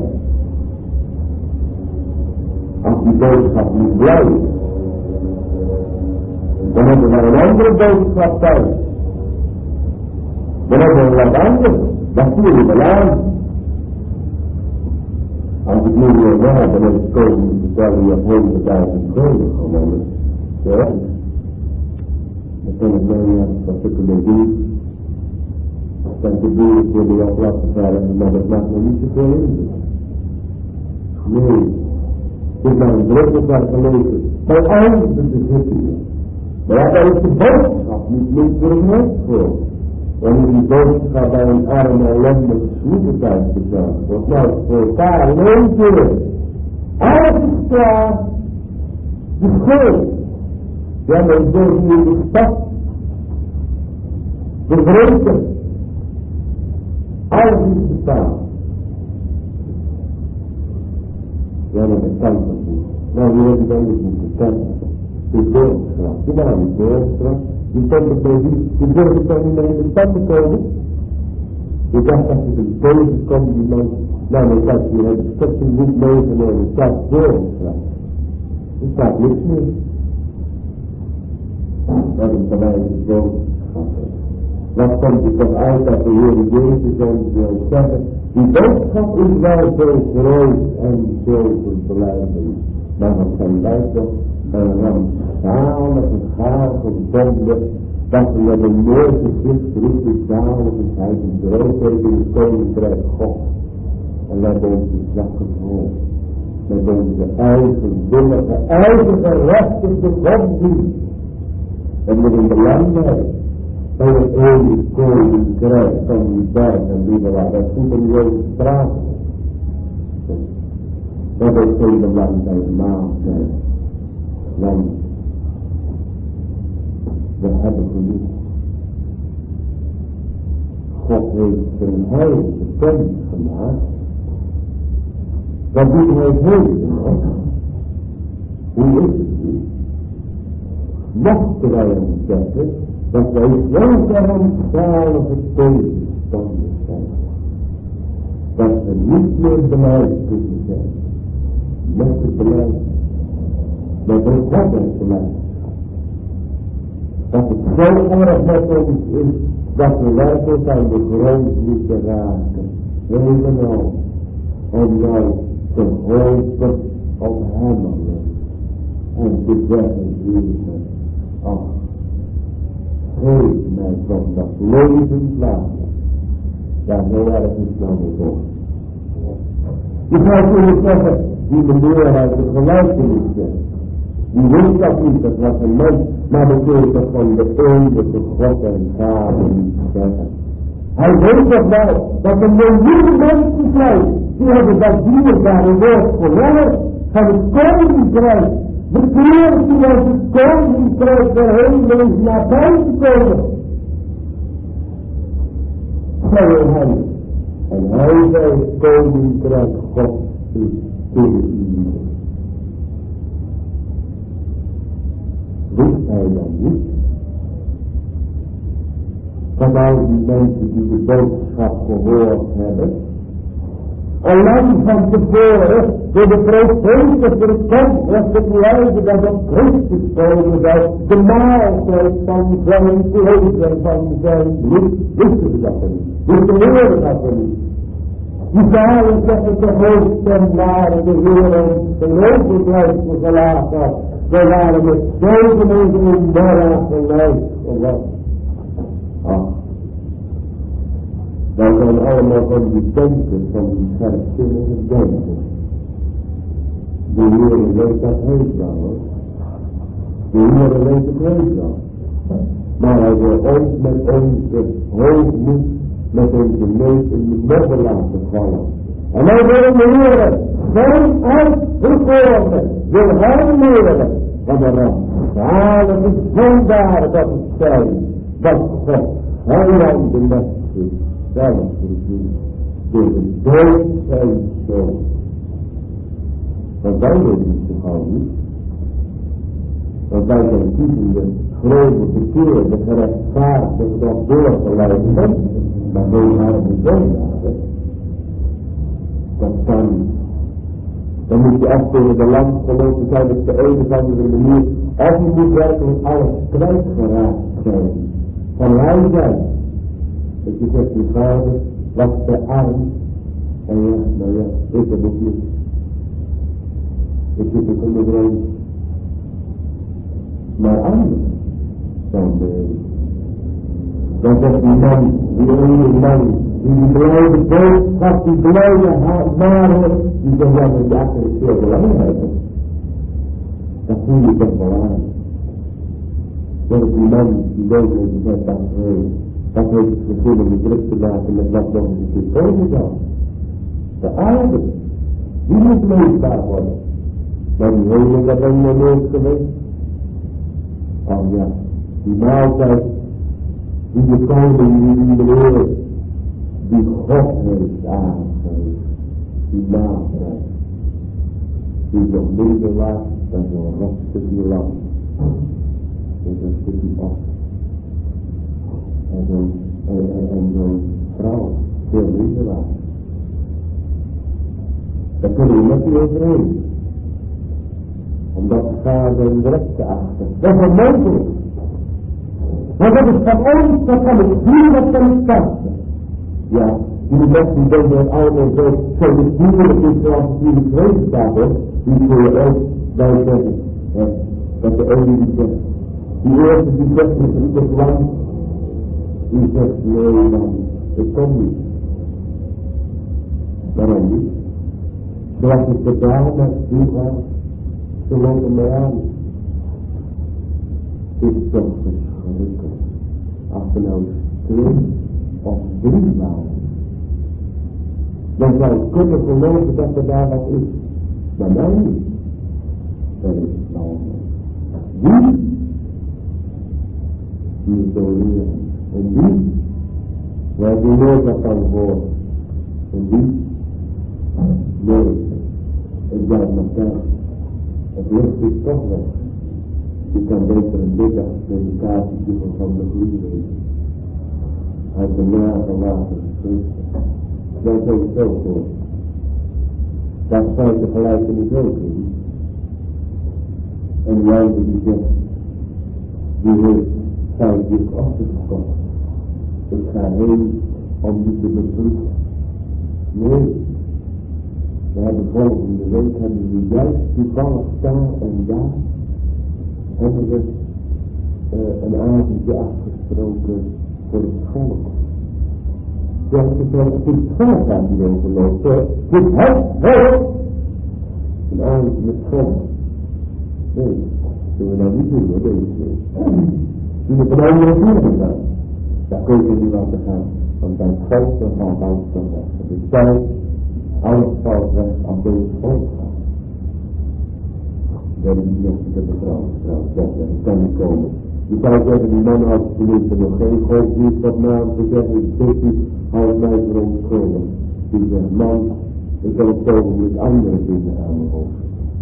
Speaker 1: Als die boodschap niet blijft, dan hebben we een andere boodschap thuis. Dan hebben we wat anders. Dat voelen we wel aan. Als ik nu weer naar ben en ik kom te vertellen, je hebt honderdduizend kronen gewonnen. Ja. Dan kan ik nou ja, wat ik ermee doe. Dan te doen voor de wat laten verder, maar dat maakt me niet zoveel in. Nee. Het is maar een druk op waar gelezen. Bij al de bezittingen. Maar dat is de boodschap niet meer voor een mens voor. Wanneer die boodschap bij een arme ellendige snoepertijd gezegd wordt, nou, voor elkaar in één keer. Alles is klaar. De schuld. Ja, maar ik ben hier in de stad. De vrede. Alles is bestaan. Ja, maar dat kan toch niet. Nou, wie heb ik dan niet moeten kennen? De doodstraf. Die waren niet doodstraf. Die kon het bij die, die durfde toch niet meer in de stad te komen. Ik dacht dat ik een tegenkom die man, nou dan staat hier, heb ik stukje niet meegenomen, het staat doodstraf. Er staat niks meer. Dat is bij mij een doodstraf. Wat komt er toch uit dat de Heer Jezus ons wil zeggen, die boodschap is wel zo groot en zo verblijvend, maar wat zijn wij toch een rampzalige gave bonden, dat we met een mooi gezicht roepen zaligheid en grootheid in het koninkrijk God. En laat onze zwakke vol, met onze eigen willige, eigen gerechtigde godsdienst. En met een belangrijkheid van het eeuwig koninkrijk van die berg en die bewaar. Dat is goed om je over te praten. Dat is geen belangrijke maaltijd. Want we hebben genoeg. God heeft zijn heil bekend gemaakt. Wat doet hij heden nog? Hoe is het nu? Mochten wij ontdekken dat wij zo rampzalige tegenstanders zijn. Dat we er niet meer beleid kunnen zijn. Met het beleid. Met het godsbeleid. Dat het zo erg met ons is, dat we werkelijk aan de grond moeten raken. Evenal. Om nou te hopen op hem alleen. En te zeggen, Heer, ach, geef mij van dat leven plaats. Ja, zo erg is nou de toch. Je zou kunnen zeggen, die meneer uit de gelijkenis zegt. Die wist dat niet, dat was een mens, maar dat betekent dat van de enige God en Vader niet zeggen. Hij weet toch wel dat er miljoenen mensen zijn, die hebben dat dierbare woord verloren van het koninkrijk. De kleren die uit het koninkrijk der hemel is naar buiten komen. Zei hij. En hij zei het koninkrijk God is tegen u. Wist hij dan niet? Van al die mensen die de boodschap gehoord hebben. Alleen van tevoren door de profeten verkend was het lijden dat op Christus komen zou. De maaltijd van zijn vlees en van zijn bloed. Wisten ze dat er niet? Wisten de Heer dat er niet? Die vrouwen zeggen te hoogst en waren de Heer ons gelooflijk lijst verlaten had. Wij waren met zoveel mensen in Berra gelijk. Of wat? Ach. Wij zijn allemaal van die denken, van die scherpzinnige denken. De Heer weet dat heet wel, hoor. De Heer weet het heet wel. Maar hij wil ons met onze hoogmoed, met onze neus in de modder laten vallen. En wij willen de Heer zijn uitverkoren, wil hij leren van de rampzalige zondaar dat het zijn, dat God heilanden met zichzelf verdoet, door de dood zijn zoon. Want wij weten het toch al niet. Want wij zijn kiezende, grote, verkeerde, gerechtvaardigd, dat doorgeleid mensen, maar wij hebben de zondaar. Dat kan niet. Dan moet je echt tegen de lamp gelopen zijn op de een of andere manier. Of je moet werkelijk alles kwijtgeraakt zijn. Van hij zijn. Dat je zegt, je vader was te arm. En ja, nou ja, ik heb het niet. Ik zit er onderbrengen. Maar anders dan de dan zegt die man, die ene man, die die blijde boodschap, die blijde waarheid, die zegt, ja, maar die achter is veel belangrijker. Dat voel je toch wel aan. Dat die man, die dood heeft, die zegt, dat, hey, dat heeft het verschil om de druk te maken met wat nog eens een keer komen zal. De aarde, die moet leefbaar worden. Maar die hemel, dat ben je nooit geweest. Oh ja, die maaltijd, die de koning in de wereld, die God heeft aangegeven, die maaltijd, die nog minder waard dan zo'n rot stukje land, en zo'n stukje op, en zo'n en, en, en zo'n vrouw, veel minder waard. Daar kunnen we met u overheen, omdat vader en direct te achten. Dat is onmogelijk. Maar dat is van ons, dat kan het hier, dat kan het kasten. Ja, die mensen die denken dat allemaal zo, zo natuurlijk is zoals het hier in het leven staat, hoor. Die kun je ook bij zeggen. Ja, dat de ene die zegt. Die eerste die zegt met een goed land. Die zegt, nee man, ik kom niet. Waarom niet? Zoals ik de dame toe ga, ze lopen mij aan. Is toch verschrikkelijk. Als er nou twee of drie waren. Dan zou ik kunnen geloven dat er daar wat is. Maar mij niet. Dat is het nou. Wie? Die is doorleren. En wie? Waar heb je nooit wat van gehoord? En wie? Nee. Ik blijf nog kijken. Het licht is toch weg. Je kan beter een dikke meditatie van de gloed lezen. Uit de nagel laten geschreven. Dat is ook zo voor. Daar staat de gelijkenis ook in. En die andere die zegt, die heeft vijftig ossen gekocht. Ik ga heen om die te bevruchten. Nee. We hebben volgende week hebben we juist toevallig daar en daar hebben we uh, een avondje afgesproken voor het volk. Ja, het is wel goed volk aan die overloopt. Het het volk. Een avondje met volk. Nee, dat zullen we nou niet doen hoor, deze keer. Die moet een andere voering gaan. Daar kun je niet laten gaan. Want bij het volk dan gaat alles dan weg. Het is tijd. Alles valt weg als deze volk gaat. We hebben niet nog te vertrouwen, trouwens, dat kan niet komen. Je zou zeggen, die man had tenminste nog geen godsdienst wat naam te zeggen, ik zeg u, houdt mij verontschuldigd. Die zegt, man, ik heb het ogenblik andere dingen aan mijn hoofd.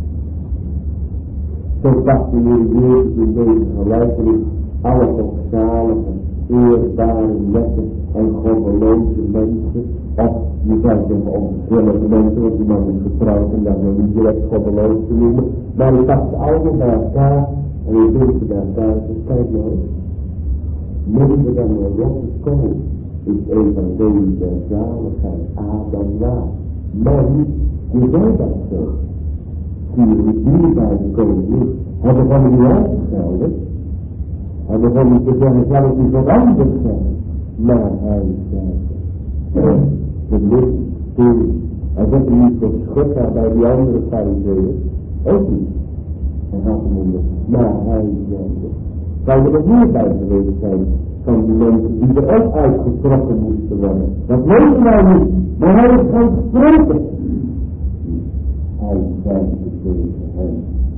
Speaker 1: Zo dacht de Heer Jezus in deze gelijkenis, alle godzalige, eerbare, nette en goddeloze mensen, of je zou zeggen onverschillige mensen, want die man is getrouwd en dat nog niet direct goddeloos te noemen, maar je dacht allemaal bij elkaar en je vindt ze bij elkaar, dus kijk nou eens, minder dan een rotte kool is evangelie der zaligheid, Adam waar. Man, je zei dat zo. Zie je die dierbare koningin, hebben van die uitgeschilderd, hebben van die te zeggen, zal het niet wat anders zijn, maar hij zei, de licht stil. Hij zegt hem niet tot schot aan bij die andere fariseeën. Ook niet. Hij had hem onder. Maar hij zei, zou er nog meer bij geweest zijn van die mensen die er ook uitgetrokken moesten worden. Dat weten wij niet. Maar hij is gaan spreken. Hij zei tegen hem.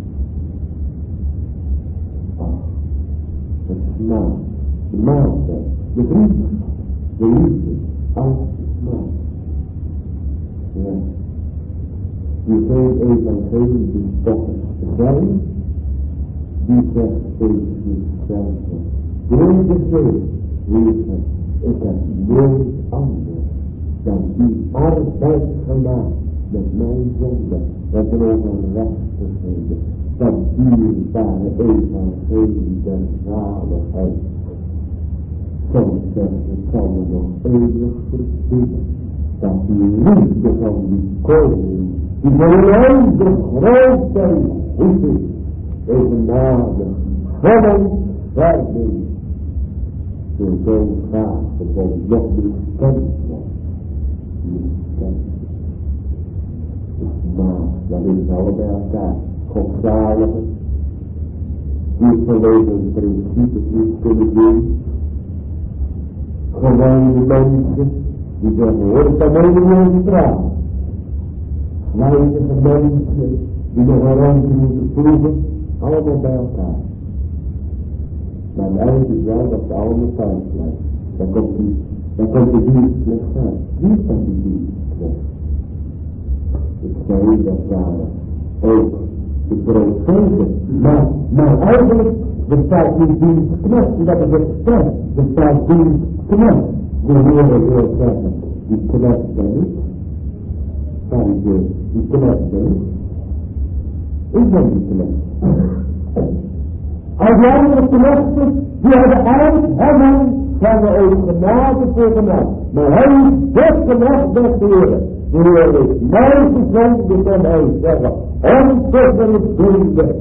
Speaker 1: Ach, de smaak, de maaltijd, de vriendschap, de liefde, alles is smaak. Ja. Die geen evangelie die toch zijn, die zegt tegen zichzelf, deze geest, wie zegt, ik heb nooit anders dan die arbeid gemaakt met mijn zonde, dat er over een recht te geven, dat dierbare evangelie der zaligheid. Soms zegt, ik kan me nog eeuwig verbinden, dat die liefde van die koning, die alleen de grootste en goed is, evenadig, vollen verder, door zo'n vraag dat nog niet kent wordt. Niet kent. Maar dat is alle bij elkaar. Godzalige, die verleden principes niet kunnen doen. Gewone mensen, die zeggen, hoor ik dan even in de straat. Gelijke mensen, die nog een randje moeten proeven, allemaal bij elkaar. Maar het eind is wel dat ze allemaal thuis blijven. Dan komt die, dan komt de dienst slecht uit. Wie van die dienst slecht? Ik zei dat waren ook de profeten. Maar, maar eigenlijk bestaat die dienstknecht, dat is het stress, bestaat dienstknecht. De Heer wil zeggen, die knecht ben ik. Van de, die knecht ben ik. Ik ben die knecht. Als de andere knechten, die hebben uit hebben van de ook genade voor genade. Maar hij is de knecht des Heeren. De Heer is mij gezonden en hij zeggen, ontussen vrienden.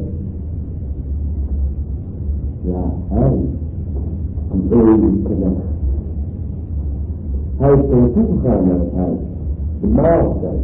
Speaker 1: Ja, hij, een eeuwig knecht. Hij is er toegegaan naar het huis, de maaltijd.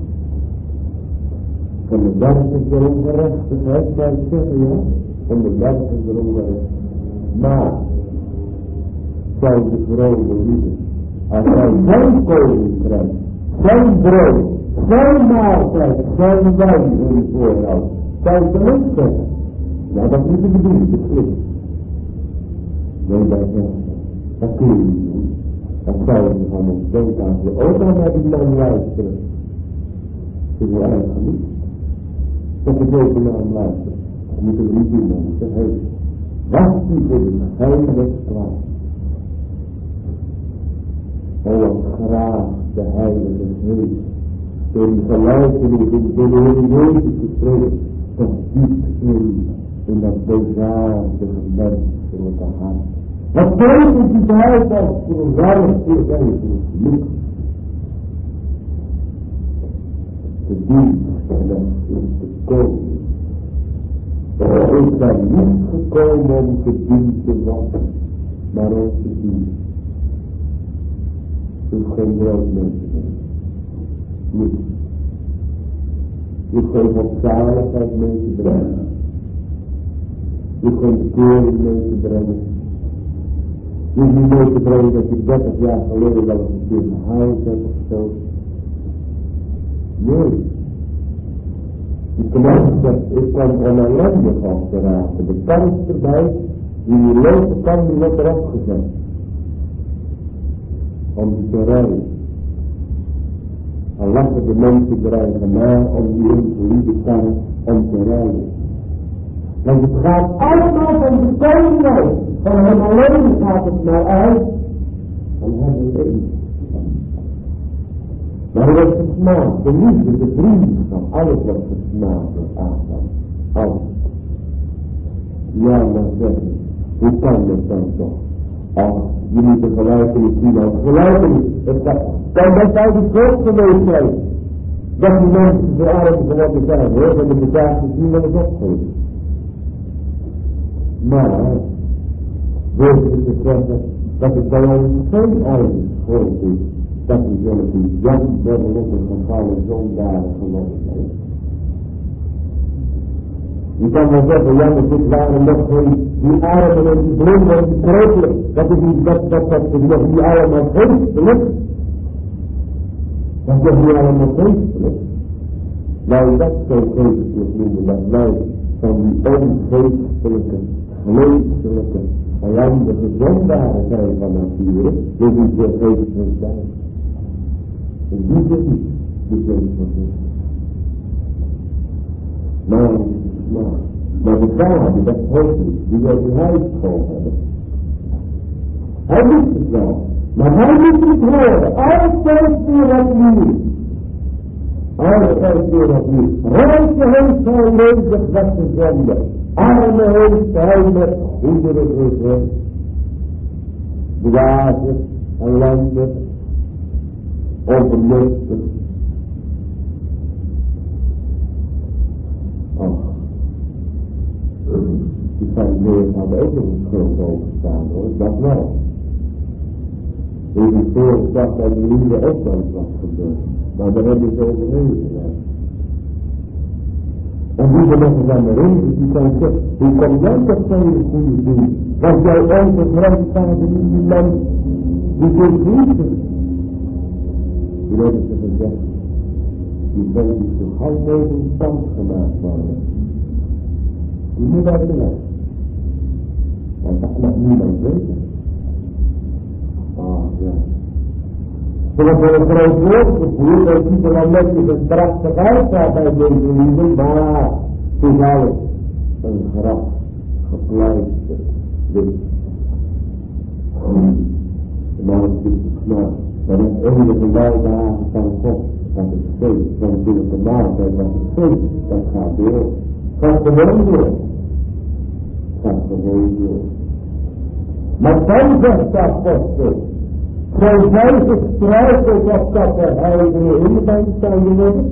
Speaker 1: Van de dag is er ongerechtigheid, zou ik zeggen, ja. Van de dag is er ongerechtigheid. Maar, zou de vrome lieden, als hij zijn koninkrijk, zijn brood, zijn maaltijd, zijn wijn in voorhoudt, zou ik dan ook zeggen? Nou, dat moet ik bedoelen, dat is nee, dat is dat kun je niet doen. Dat zou je van ons denken als je ook al naar die man luisteren. Dat is wel erg genoeg. Dat is ook naar hem luisteren. Dat moeten we niet doen, mensen. Hé, wacht u voor de heilige kwaad. O, wat graag de heilige geest in gelijkenis in de Heer Jezus gesproken, toch diep in, in dat bezaardige menselijke hart. Wat betekent die tijd als verwarmd voor zijn geluk? De dienst en dat is te komen. Er is daar niet gekomen om gediend te worden, maar om te dienen. Je hoeft geen brood mee te brengen. Niet. Je hoeft geen godzaligheid mee te brengen. Je hoeft geen keuring mee te brengen. Je hoeft niet mee te brengen dat je dertig jaar geleden wel eens een keer gehuild hebt of zo. Nee. Je knecht zegt, ik kan onellendig af te raken. De kans erbij, die je lopen kan, die wordt erop gezet. Om die te rijden. Dan lachen de mensen dreigen na om die invalide kan om te rijden. Want het gaat allemaal van de koning. Van hem alleen gaat het maar uit. Van hem alleen. Maar er wordt gesmaakt, de liefde, de vriendschap, alles wordt gesmaakt door Adam. Alles. Ja, maar zeggen, hoe kan dat dan toch? Ach, je moet de gelijkenis zien als gelijkenis. Het kan, kan dat uit de schuld geweest zijn. Dat die mensen zo arm geworden zijn, hoor, dat de bedaagd zien wat het opgeeft. Maar, durf ik te zeggen, dat het bij ons geen eigen schuld is. Dat we zullen die jammerlijke gevallen zondaren geworden zijn. Je kan wel zeggen, ja, maar dit waren nog geen, die armen en die blinden en die kreupelen, dat is niet, dat, dat, dat is nog niet allemaal geestelijk. Dat is nog niet allemaal geestelijk. Nou, dat zo geestelijk noemen, dat wij van die ongeestelijke, vleeselijke, vijandige zondaren zijn van nature, dus die zo geestelijk zijn. En die zit niet, die geestelijk is. Maar, maar, maar de vader, dat hoort niet, die wil die huisschool hebben. Hij wist het wel, maar hij moet niet horen, altijd weer opnieuw. Altijd weer opnieuw. Rijke heeft hij lezig met de zonde. Arme heeft hij met goederen gezegd. Dwazen, ellende, overlustig. Ach, die familie hadden ook nog een schuld overstaan hoor, dat wel. Even voor dacht dat de liefde ook wel eens was gebeurd, maar daar hebben ze overheen gedaan. En wie er nog eens aan de reden, die kan zeggen, hoe kom jij toch zo'n goede doen? Want jij onze grootvader in die land, die kunt liefde. Die hebben ze gezegd, die zijn niet zo gauw mogelijk stand gemaakt worden. Die moet uit de weg. Want dat mag niemand weten. Ah, ja. Zoals er een groot woord gevoerd, dat ziet er dan netjes een prachtig uit bij deze liefde, maar het is alles een graf, gepleisterd, wit. Maar het is knap, maar het enige weldagen van God, dat het feest, van het billijke maaltijd, wat het feest, dat gaat door. Gaat gewoon door. Gaat gewoon door. Maar dan zegt de apostel, zo zij gestruikeld of dat er heiligen in zijn zouden worden?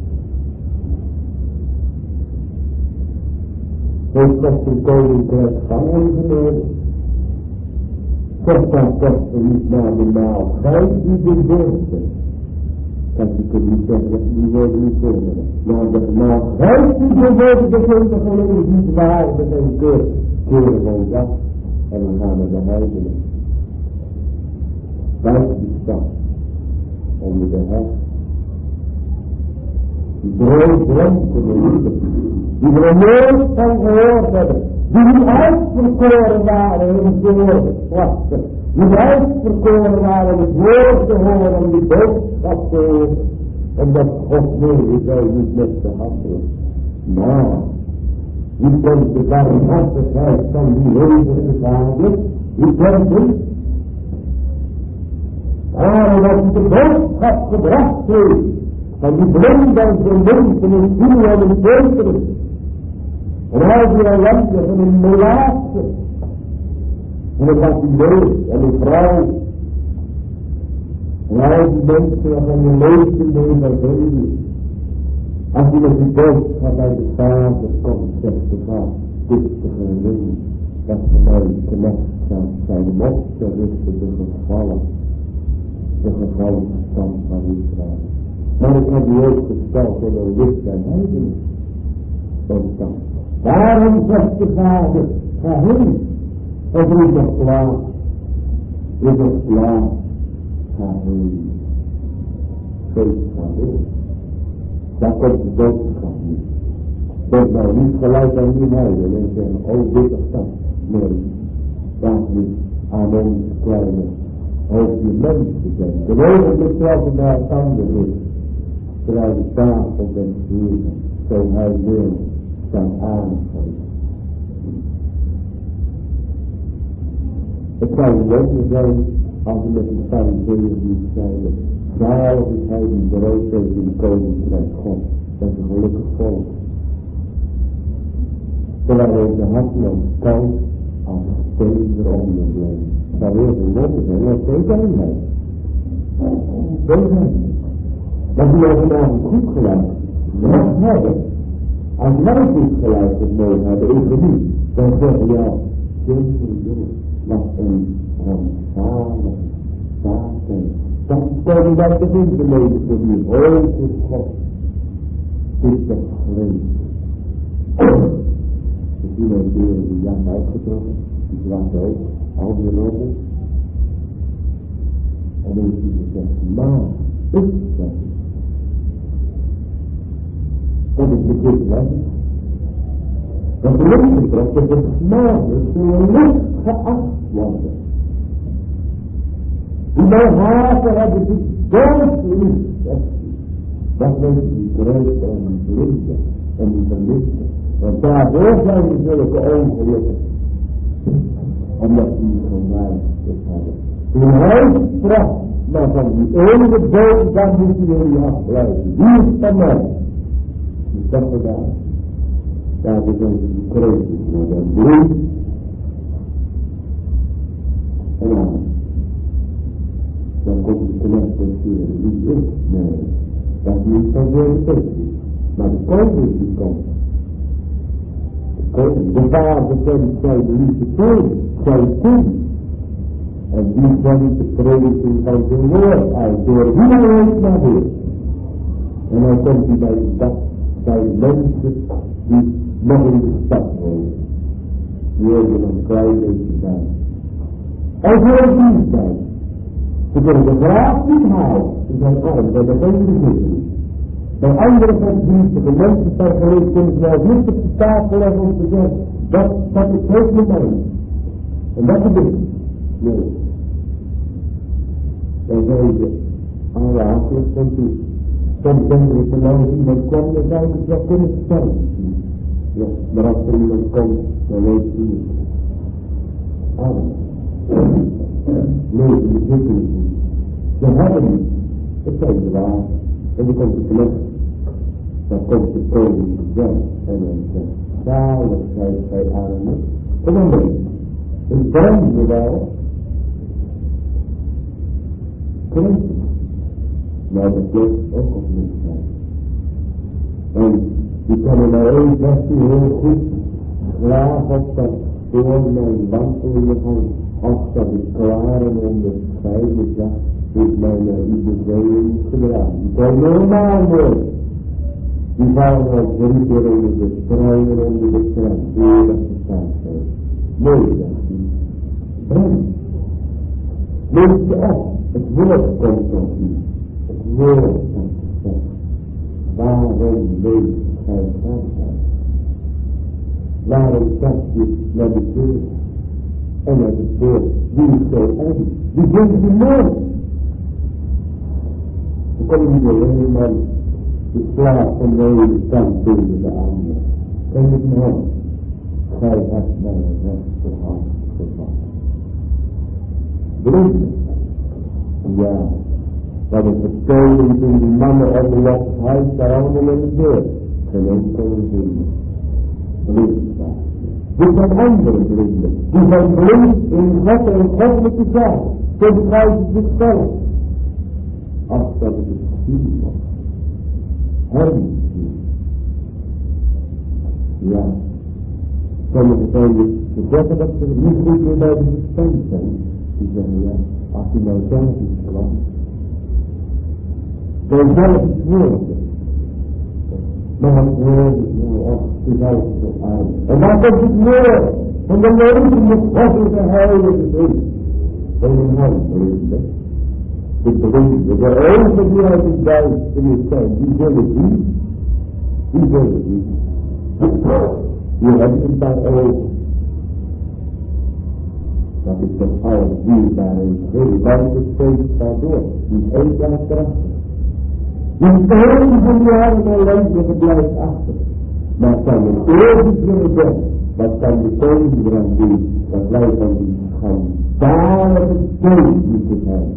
Speaker 1: Heeft dat de koninkrijk van genomen? Zegt dan toch niet naar de maaltijd die de borsten? Dat je kunt niet zeggen dat die worden niet kunnen. Maar de maaltijd die de borsten beginnen gelukkig niet waardig en keur. Keren we ons af en we gaan naar de heiligen. Buiten die stad, onder de heg, die broodronkende liefde, die er nooit van gehoord hebben, die niet uitverkoren waren in het woord wachten, die niet uitverkoren waren het woord te horen om die boodschap te horen, omdat God nee zou niet met te handelen. Maar, wie kent de barmhartigheid van die levende vader? Wie kent het? Ah, dat de boodschap gebracht heeft van die blindheid van mensen in zien en in peuteren. En als je een landje van een melaatse, en een batileus en een vrouw, en al die mensen waarvan je leest in de evangelie, als je met die dood gaat bij de vader komt, zegt de vader, dit is de gering, dat ze mij knecht zijn, zijn mocht rusten de gevallen, de gevallen stand van Israël. Maar ik heb die ook gesteld door de wit en heiden. Ontstaan. Daarom zegt de vader, ga heen. Het is nog klaar. Het is klaar. Ga heen. Geef, ga heen. Daar komt de doodschap niet. Denk nou niet gelijk aan die heiden en zeggen, oh dit of dat. Nee, dat niet aan ons kleine hoofdje mensen zijn. De ogenblik trokken naar het andere is. Terwijl de tafel bent gegeven, zo hij wil zijn aangeven. Het zou lekker zijn als we met die fariseeën niet zeiden, zalig is hij die brood heeft in de koninkrijk God. Dat is een gelukkig volk. Terwijl onze hartland koud als steen eronder blijven. Dat wil een lekker zijn, dat is ook aan mij. Zo zijn we. Dat die vanavond goed geluisterd mag hebben. Als wij goed geluisterd mogen hebben, even niet, dan zeggen we ja, kinderen, jongen, wat een rampzalig zaak zijn. Dat komen wij te vinden leven voor die hoge God. Dit is toch vreselijk. We zien een keer die jan uitgetrokken, die zwarte ook, al die rollen. En dan is hij gezegd, maar, ik zeg dat is de goed weg. Dat betekent dat het het smaken voor licht geacht worden. Die bij haten hebben zich doodlicht. Dat mensen die grote en die blinde en die verlichten. Want daardoor zijn die zulke ongelukken. Omdat die gewijzigd hebben. Toen hij sprak, maar van die enige dood, dan moet hij in die afblijven. Die is van mij. Dus dat gedaan. Daar zijn ze gekregen door dat bloed. En dan, dan komt de knecht en zegt, wie is? Nee, dat is niet van zo'n tekst. Maar de koning die komt. De koning, de vader kent zijn liefde toe, zijn kind. En die kwam te prediken van zijn woord uit, door wie hij heeft naar dit. En dan komt hij bij de stad, bij mensen die nog in de stad wonen. Die hebben een klein beetje bij. En voor die zijn. Ze kunnen de vraag niet houden. Ze zijn arm, ze hebben geen bezitting. Bij andere godsdienstige mensen vergeleken kunnen ze wel niet op de tafel leggen om te zeggen, dat, dat is heel met mij. En dat is het. Nee. Dan zei ze, aanraakelijk van toe. Soms denken we vanuit iemand kwam, dan zou ik het wel kunnen vertellen. Ja, maar als er iemand komt, dan weet je niet. Arm. Leven de zittelen niet. Ze hebben niet. Dat zijn ze waar. En dan komt de knecht. Dan komt de koning zelf. En dan zegt, zalig zijn zij armen. En dan weet je. Het brengt je wel. Klinkt. Maar dat blijft ook op niet zijn. En die kan er nou één kwestie heel goed graag op dat voor mijn wandelingen van als dat ik klaar en onderscheiden zag, is mij naar iedereen niet gedaan. Die kan normaal worden. Die vallen als drie keer onder de struinen onder de strand, voordat ze staan zijn. Mooi, zegt hij. Breng. Lees je op. Het woord komt tot u. Het woord komt tot u. Waarom weet gij altijd? Waarom kijk je naar de deur en naar de deur? Die is zo eng. Die vindt je nooit. Dan kom je weer helemaal de slaap van de ene kant tegen de andere. En het nooit. Gij hebt mijn rechterhand gevat. Vrienden. Ja, Van de verteuring toen die mannen op de lot huis daar allemaal in de deur. Geen enkel zin. Liefdaad. Dit zijn andere vrienden. Die zijn blind in God en goddelijke zaak. Tot begrijpen zichzelf. Als dat het zien was. Herrie. Ja. Sommigen zijn je zeggen dat ze niet goed meer bij de verstand zijn. Die zeggen ja, als je nou zelf iets gelooft. Dan zelf iets worden. Maar het woord is nou af, het is alles zo aan. En dan komt het woord. En dan lezen we de goddelijke heilige zin. En een hand lezen. De vrienden, de ogen die uit het duisternis zijn, die zullen zien. Die zullen zien. Je hebt een paar ogen. Dat is toch alles dierbaar en heel lang het steeds daardoor. Die één jaar kracht. Die storen van jaren en leven blijft achter. Maar kan de oorlog willen doen, wat kan de koning eraan doen, dat wij van die schandalige dood moeten zijn.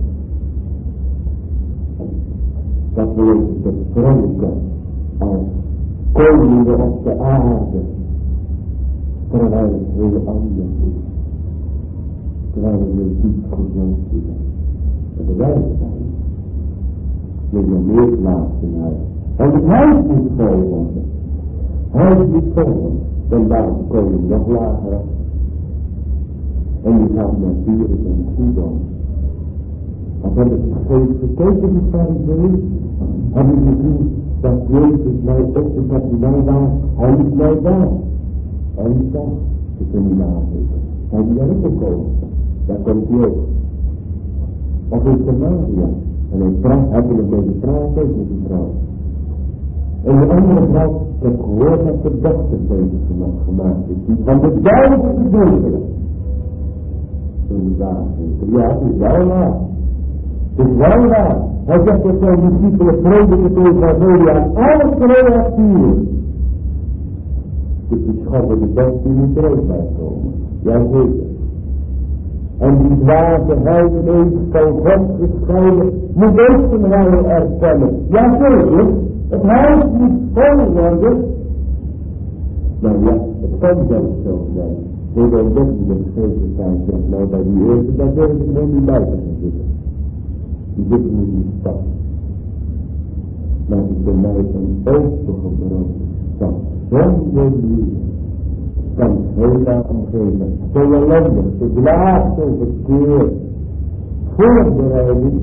Speaker 1: Dat we te pronken als koningen op de aarde, terwijl het heel anders is. Terwijl we niet gezond zijn. Dat de wijze zijn. Met je meeplaatsen uit. En het huis moet vol worden. Huis moet vol worden. Dan daarom kom je nog lager af. En je gaat natuurlijk en goed aan. Want hebben ze steeds gekeken die farizeeën. Hebben ze gezien dat Jezus mij op de kapitein was. Hij is mij daar. Hij is daar. Ze kunnen nageven. Hij is daar ook gekomen. Daar komt hij ook. Of is er Maria? En hij praat, hij wil een beetje praten met die vrouw. En de andere vrouw, ik heb gehoord dat de dochter bezig gemaakt is. Die van de duivel te doden. Toen die daar zei, ja, het is wel waar. Het is wel waar. Hij zegt dat zijn discipelen prediken tegen Evangelie aan alle creaturen. Dus die schatten de best die niet terug bij komen. Ja, zeker. En die dwaze heilige van God gescheiden moet ook zijn heil erkennen. Ja, zeker. Het huis moet vol worden. Nou ja, het kan zelfs zo zijn. Voor de ontdekkende geschreven zijn, zegt nou bij die eerste, daar durf ik gewoon niet buiten gaan zitten. Die zitten moet niet stad. Maar het is voor mij een opengebroken stad. Zonder liefde. Kan heel lang omgeven. Zo ellendig, zo dwaas, zo verkeerd. Voorbereiding.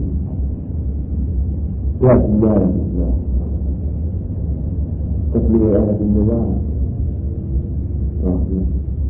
Speaker 1: Ja, nergens naar. Dat leer erg in de waan. Wacht ja.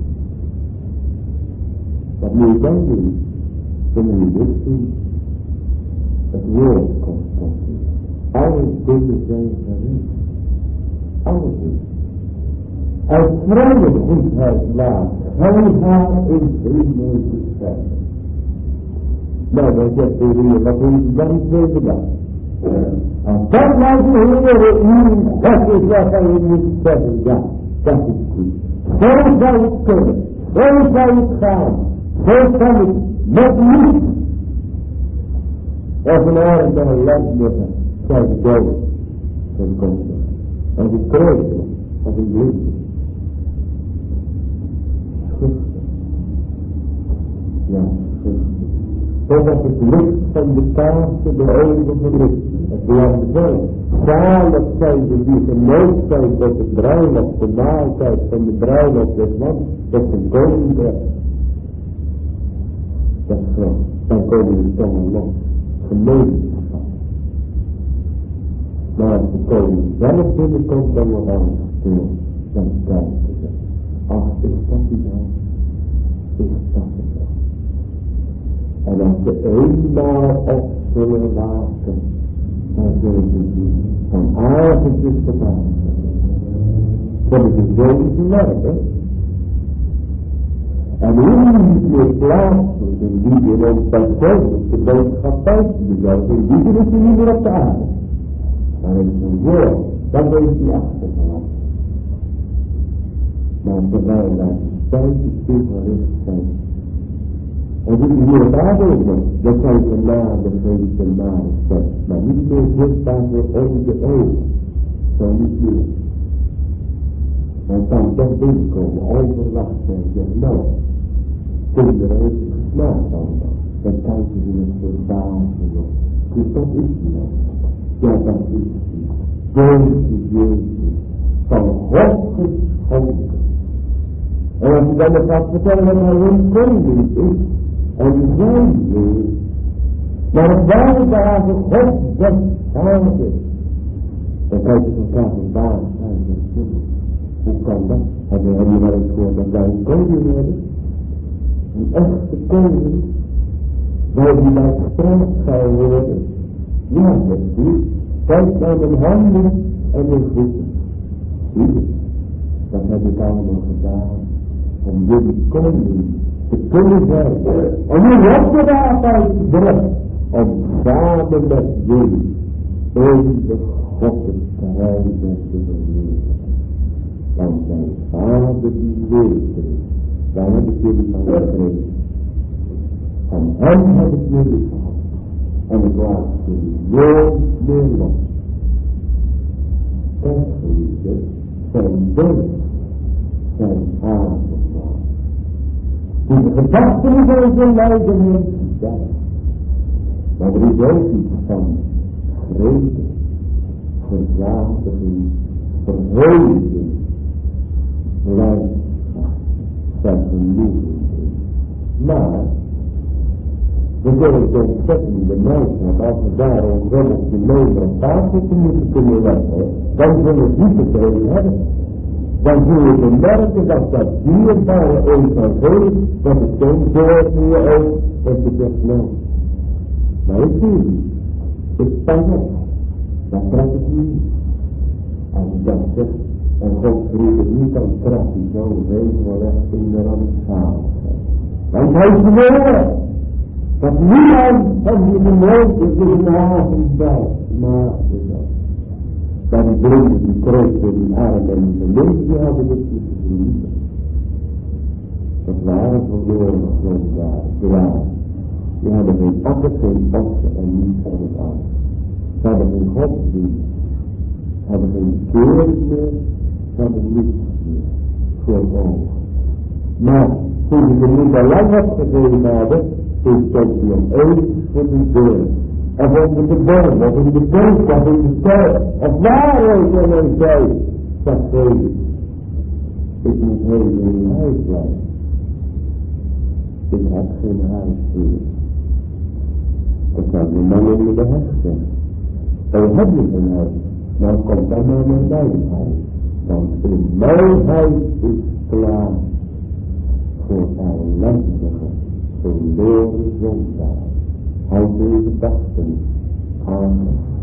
Speaker 1: Wat moet je dan doen? Dan moet je dit doen. Het woord komt tot je. Alle dingen zijn gericht. Alle dingen. Uit vrije goedheid laat, hij haar in vrienden gesteld. Nou, dan zegt de Heer, wat moet je dan tweede dag? En dat laat de Heer u, dat is wat hij moet zeggen, ja, dat is goed. Zo zou het kunnen, zo zou het gaan, zo kan het met liefde. Als een oren dan een land liggen, zou het dood, dan komt het. Als een kreugel, als een blinde. Ja, totdat het licht van de kaarsen de ogen verlicht. Het laat zo. Zalig zijn ze die genood zijn tot de bruiloft, de maaltijd van de bruiloft des man, tot de koninkrijk. Dat is groot. Dan komen de tongen los. Gemeenschap. Maar als de koning zelf binnenkomt, dan wordt alles stil. Dan kijken ze. Ach, is dat die dan? Is dat het dan? En als ze eenmaal op zullen waken, dan zullen ze zien van avondjes tot avond. Zullen ze zo moeten werken. En hoe niet meer plaatsen, in die in ons persoonlijk de boodschap uitzien zou, in die is hij niet meer op de aarde. Maar in zijn woord, dan weet hij achtergehaald. Maar terwijl wij tijd toe gericht zijn En dit is hier daardoor nog, dat zijn genade geeft de naast, maar niet meer zichtbaar voor onze ogen. Zo niet meer. Maar kan toch binnenkomen, overwacht en zeggen, nou, kinderen heeft het gesmaakt allemaal. Dan kijken ze het verbazen nog. Dus dat is die nou. Ja, dat is die. Deze Jezus, van God geschonken. En als je dan nog gaat vertellen dat hij een koning is, en zijn weer, maar het waren dagen God weghouden. Dan kijken ze elkaar verbaasd aan en zeggen, hoe kan dat? Hebben jullie wel eens gehoord dat wij een koning hebben? Een echte koning, waar die bij gestraft zou worden. Ja, dat is goed. Kijk naar mijn handen en mijn voeten. Zie je? Dat heb ik allemaal gedaan. Om jullie koning te kunnen zijn. En nu wordt er daaruit gebracht. Om samen met jullie eeuwig God het terrein te verleden. Want zijn vader die leefde. Daar heb ik jullie van gekregen. Van hem heb ik jullie gehad. En ik laat jullie nooit meer los. Dat geliefde, zijn dood, zijn avondmaal. Die de gedachten van zijn lijden heeft gedaan. Maar er is ook iets van vrede, verzadiging, verheuging, blijdschap, vergenoeging. Maar we zullen het ontzettend bemerken, want als we daar ons rommeltje mee op tafel te moeten kunnen leggen, dan zullen we niet te veel hebben. Dan zullen we merken dat dat dierbare evangelie, dat het zo'n zorg voor je ook, dat je zegt, nou, maar ik zie het niet. Ik span op. Dat trek ik niet. Als je dat zegt, en God vroeg het niet, dan trek hij zo helemaal weg in de rampzaligheid. Want hij is verloren. Dat niemand van die gemeente is een avondbouw. Maar is dat. Dat die broeders die kreeg in die armen en de mensen die hadden het niet gezien. Dat waren verloren gronddagen, graven. Die hadden geen akker, geen ossen en niets van het aan. Ze hadden geen godsdienst. Ze hadden geen kering meer. Ze hadden niets meer voor ogen. Maar toen ze er niet al lang opgegeven hadden, toen stond hij om even voor de deur. Of onder de boom, of in de boot, of in de stad, of waar ook en hij zei, zegt Jezus, ik moet heel in huis blijven. Ik heb geen huis meer. Dat zou die man onder de heg zeggen. Dan heb je geen huis, nou komt dan maar naar mijn huis. Want in mijn huis is klaar voor ellendige, verloren zondaar. Houd deze gedachten aan.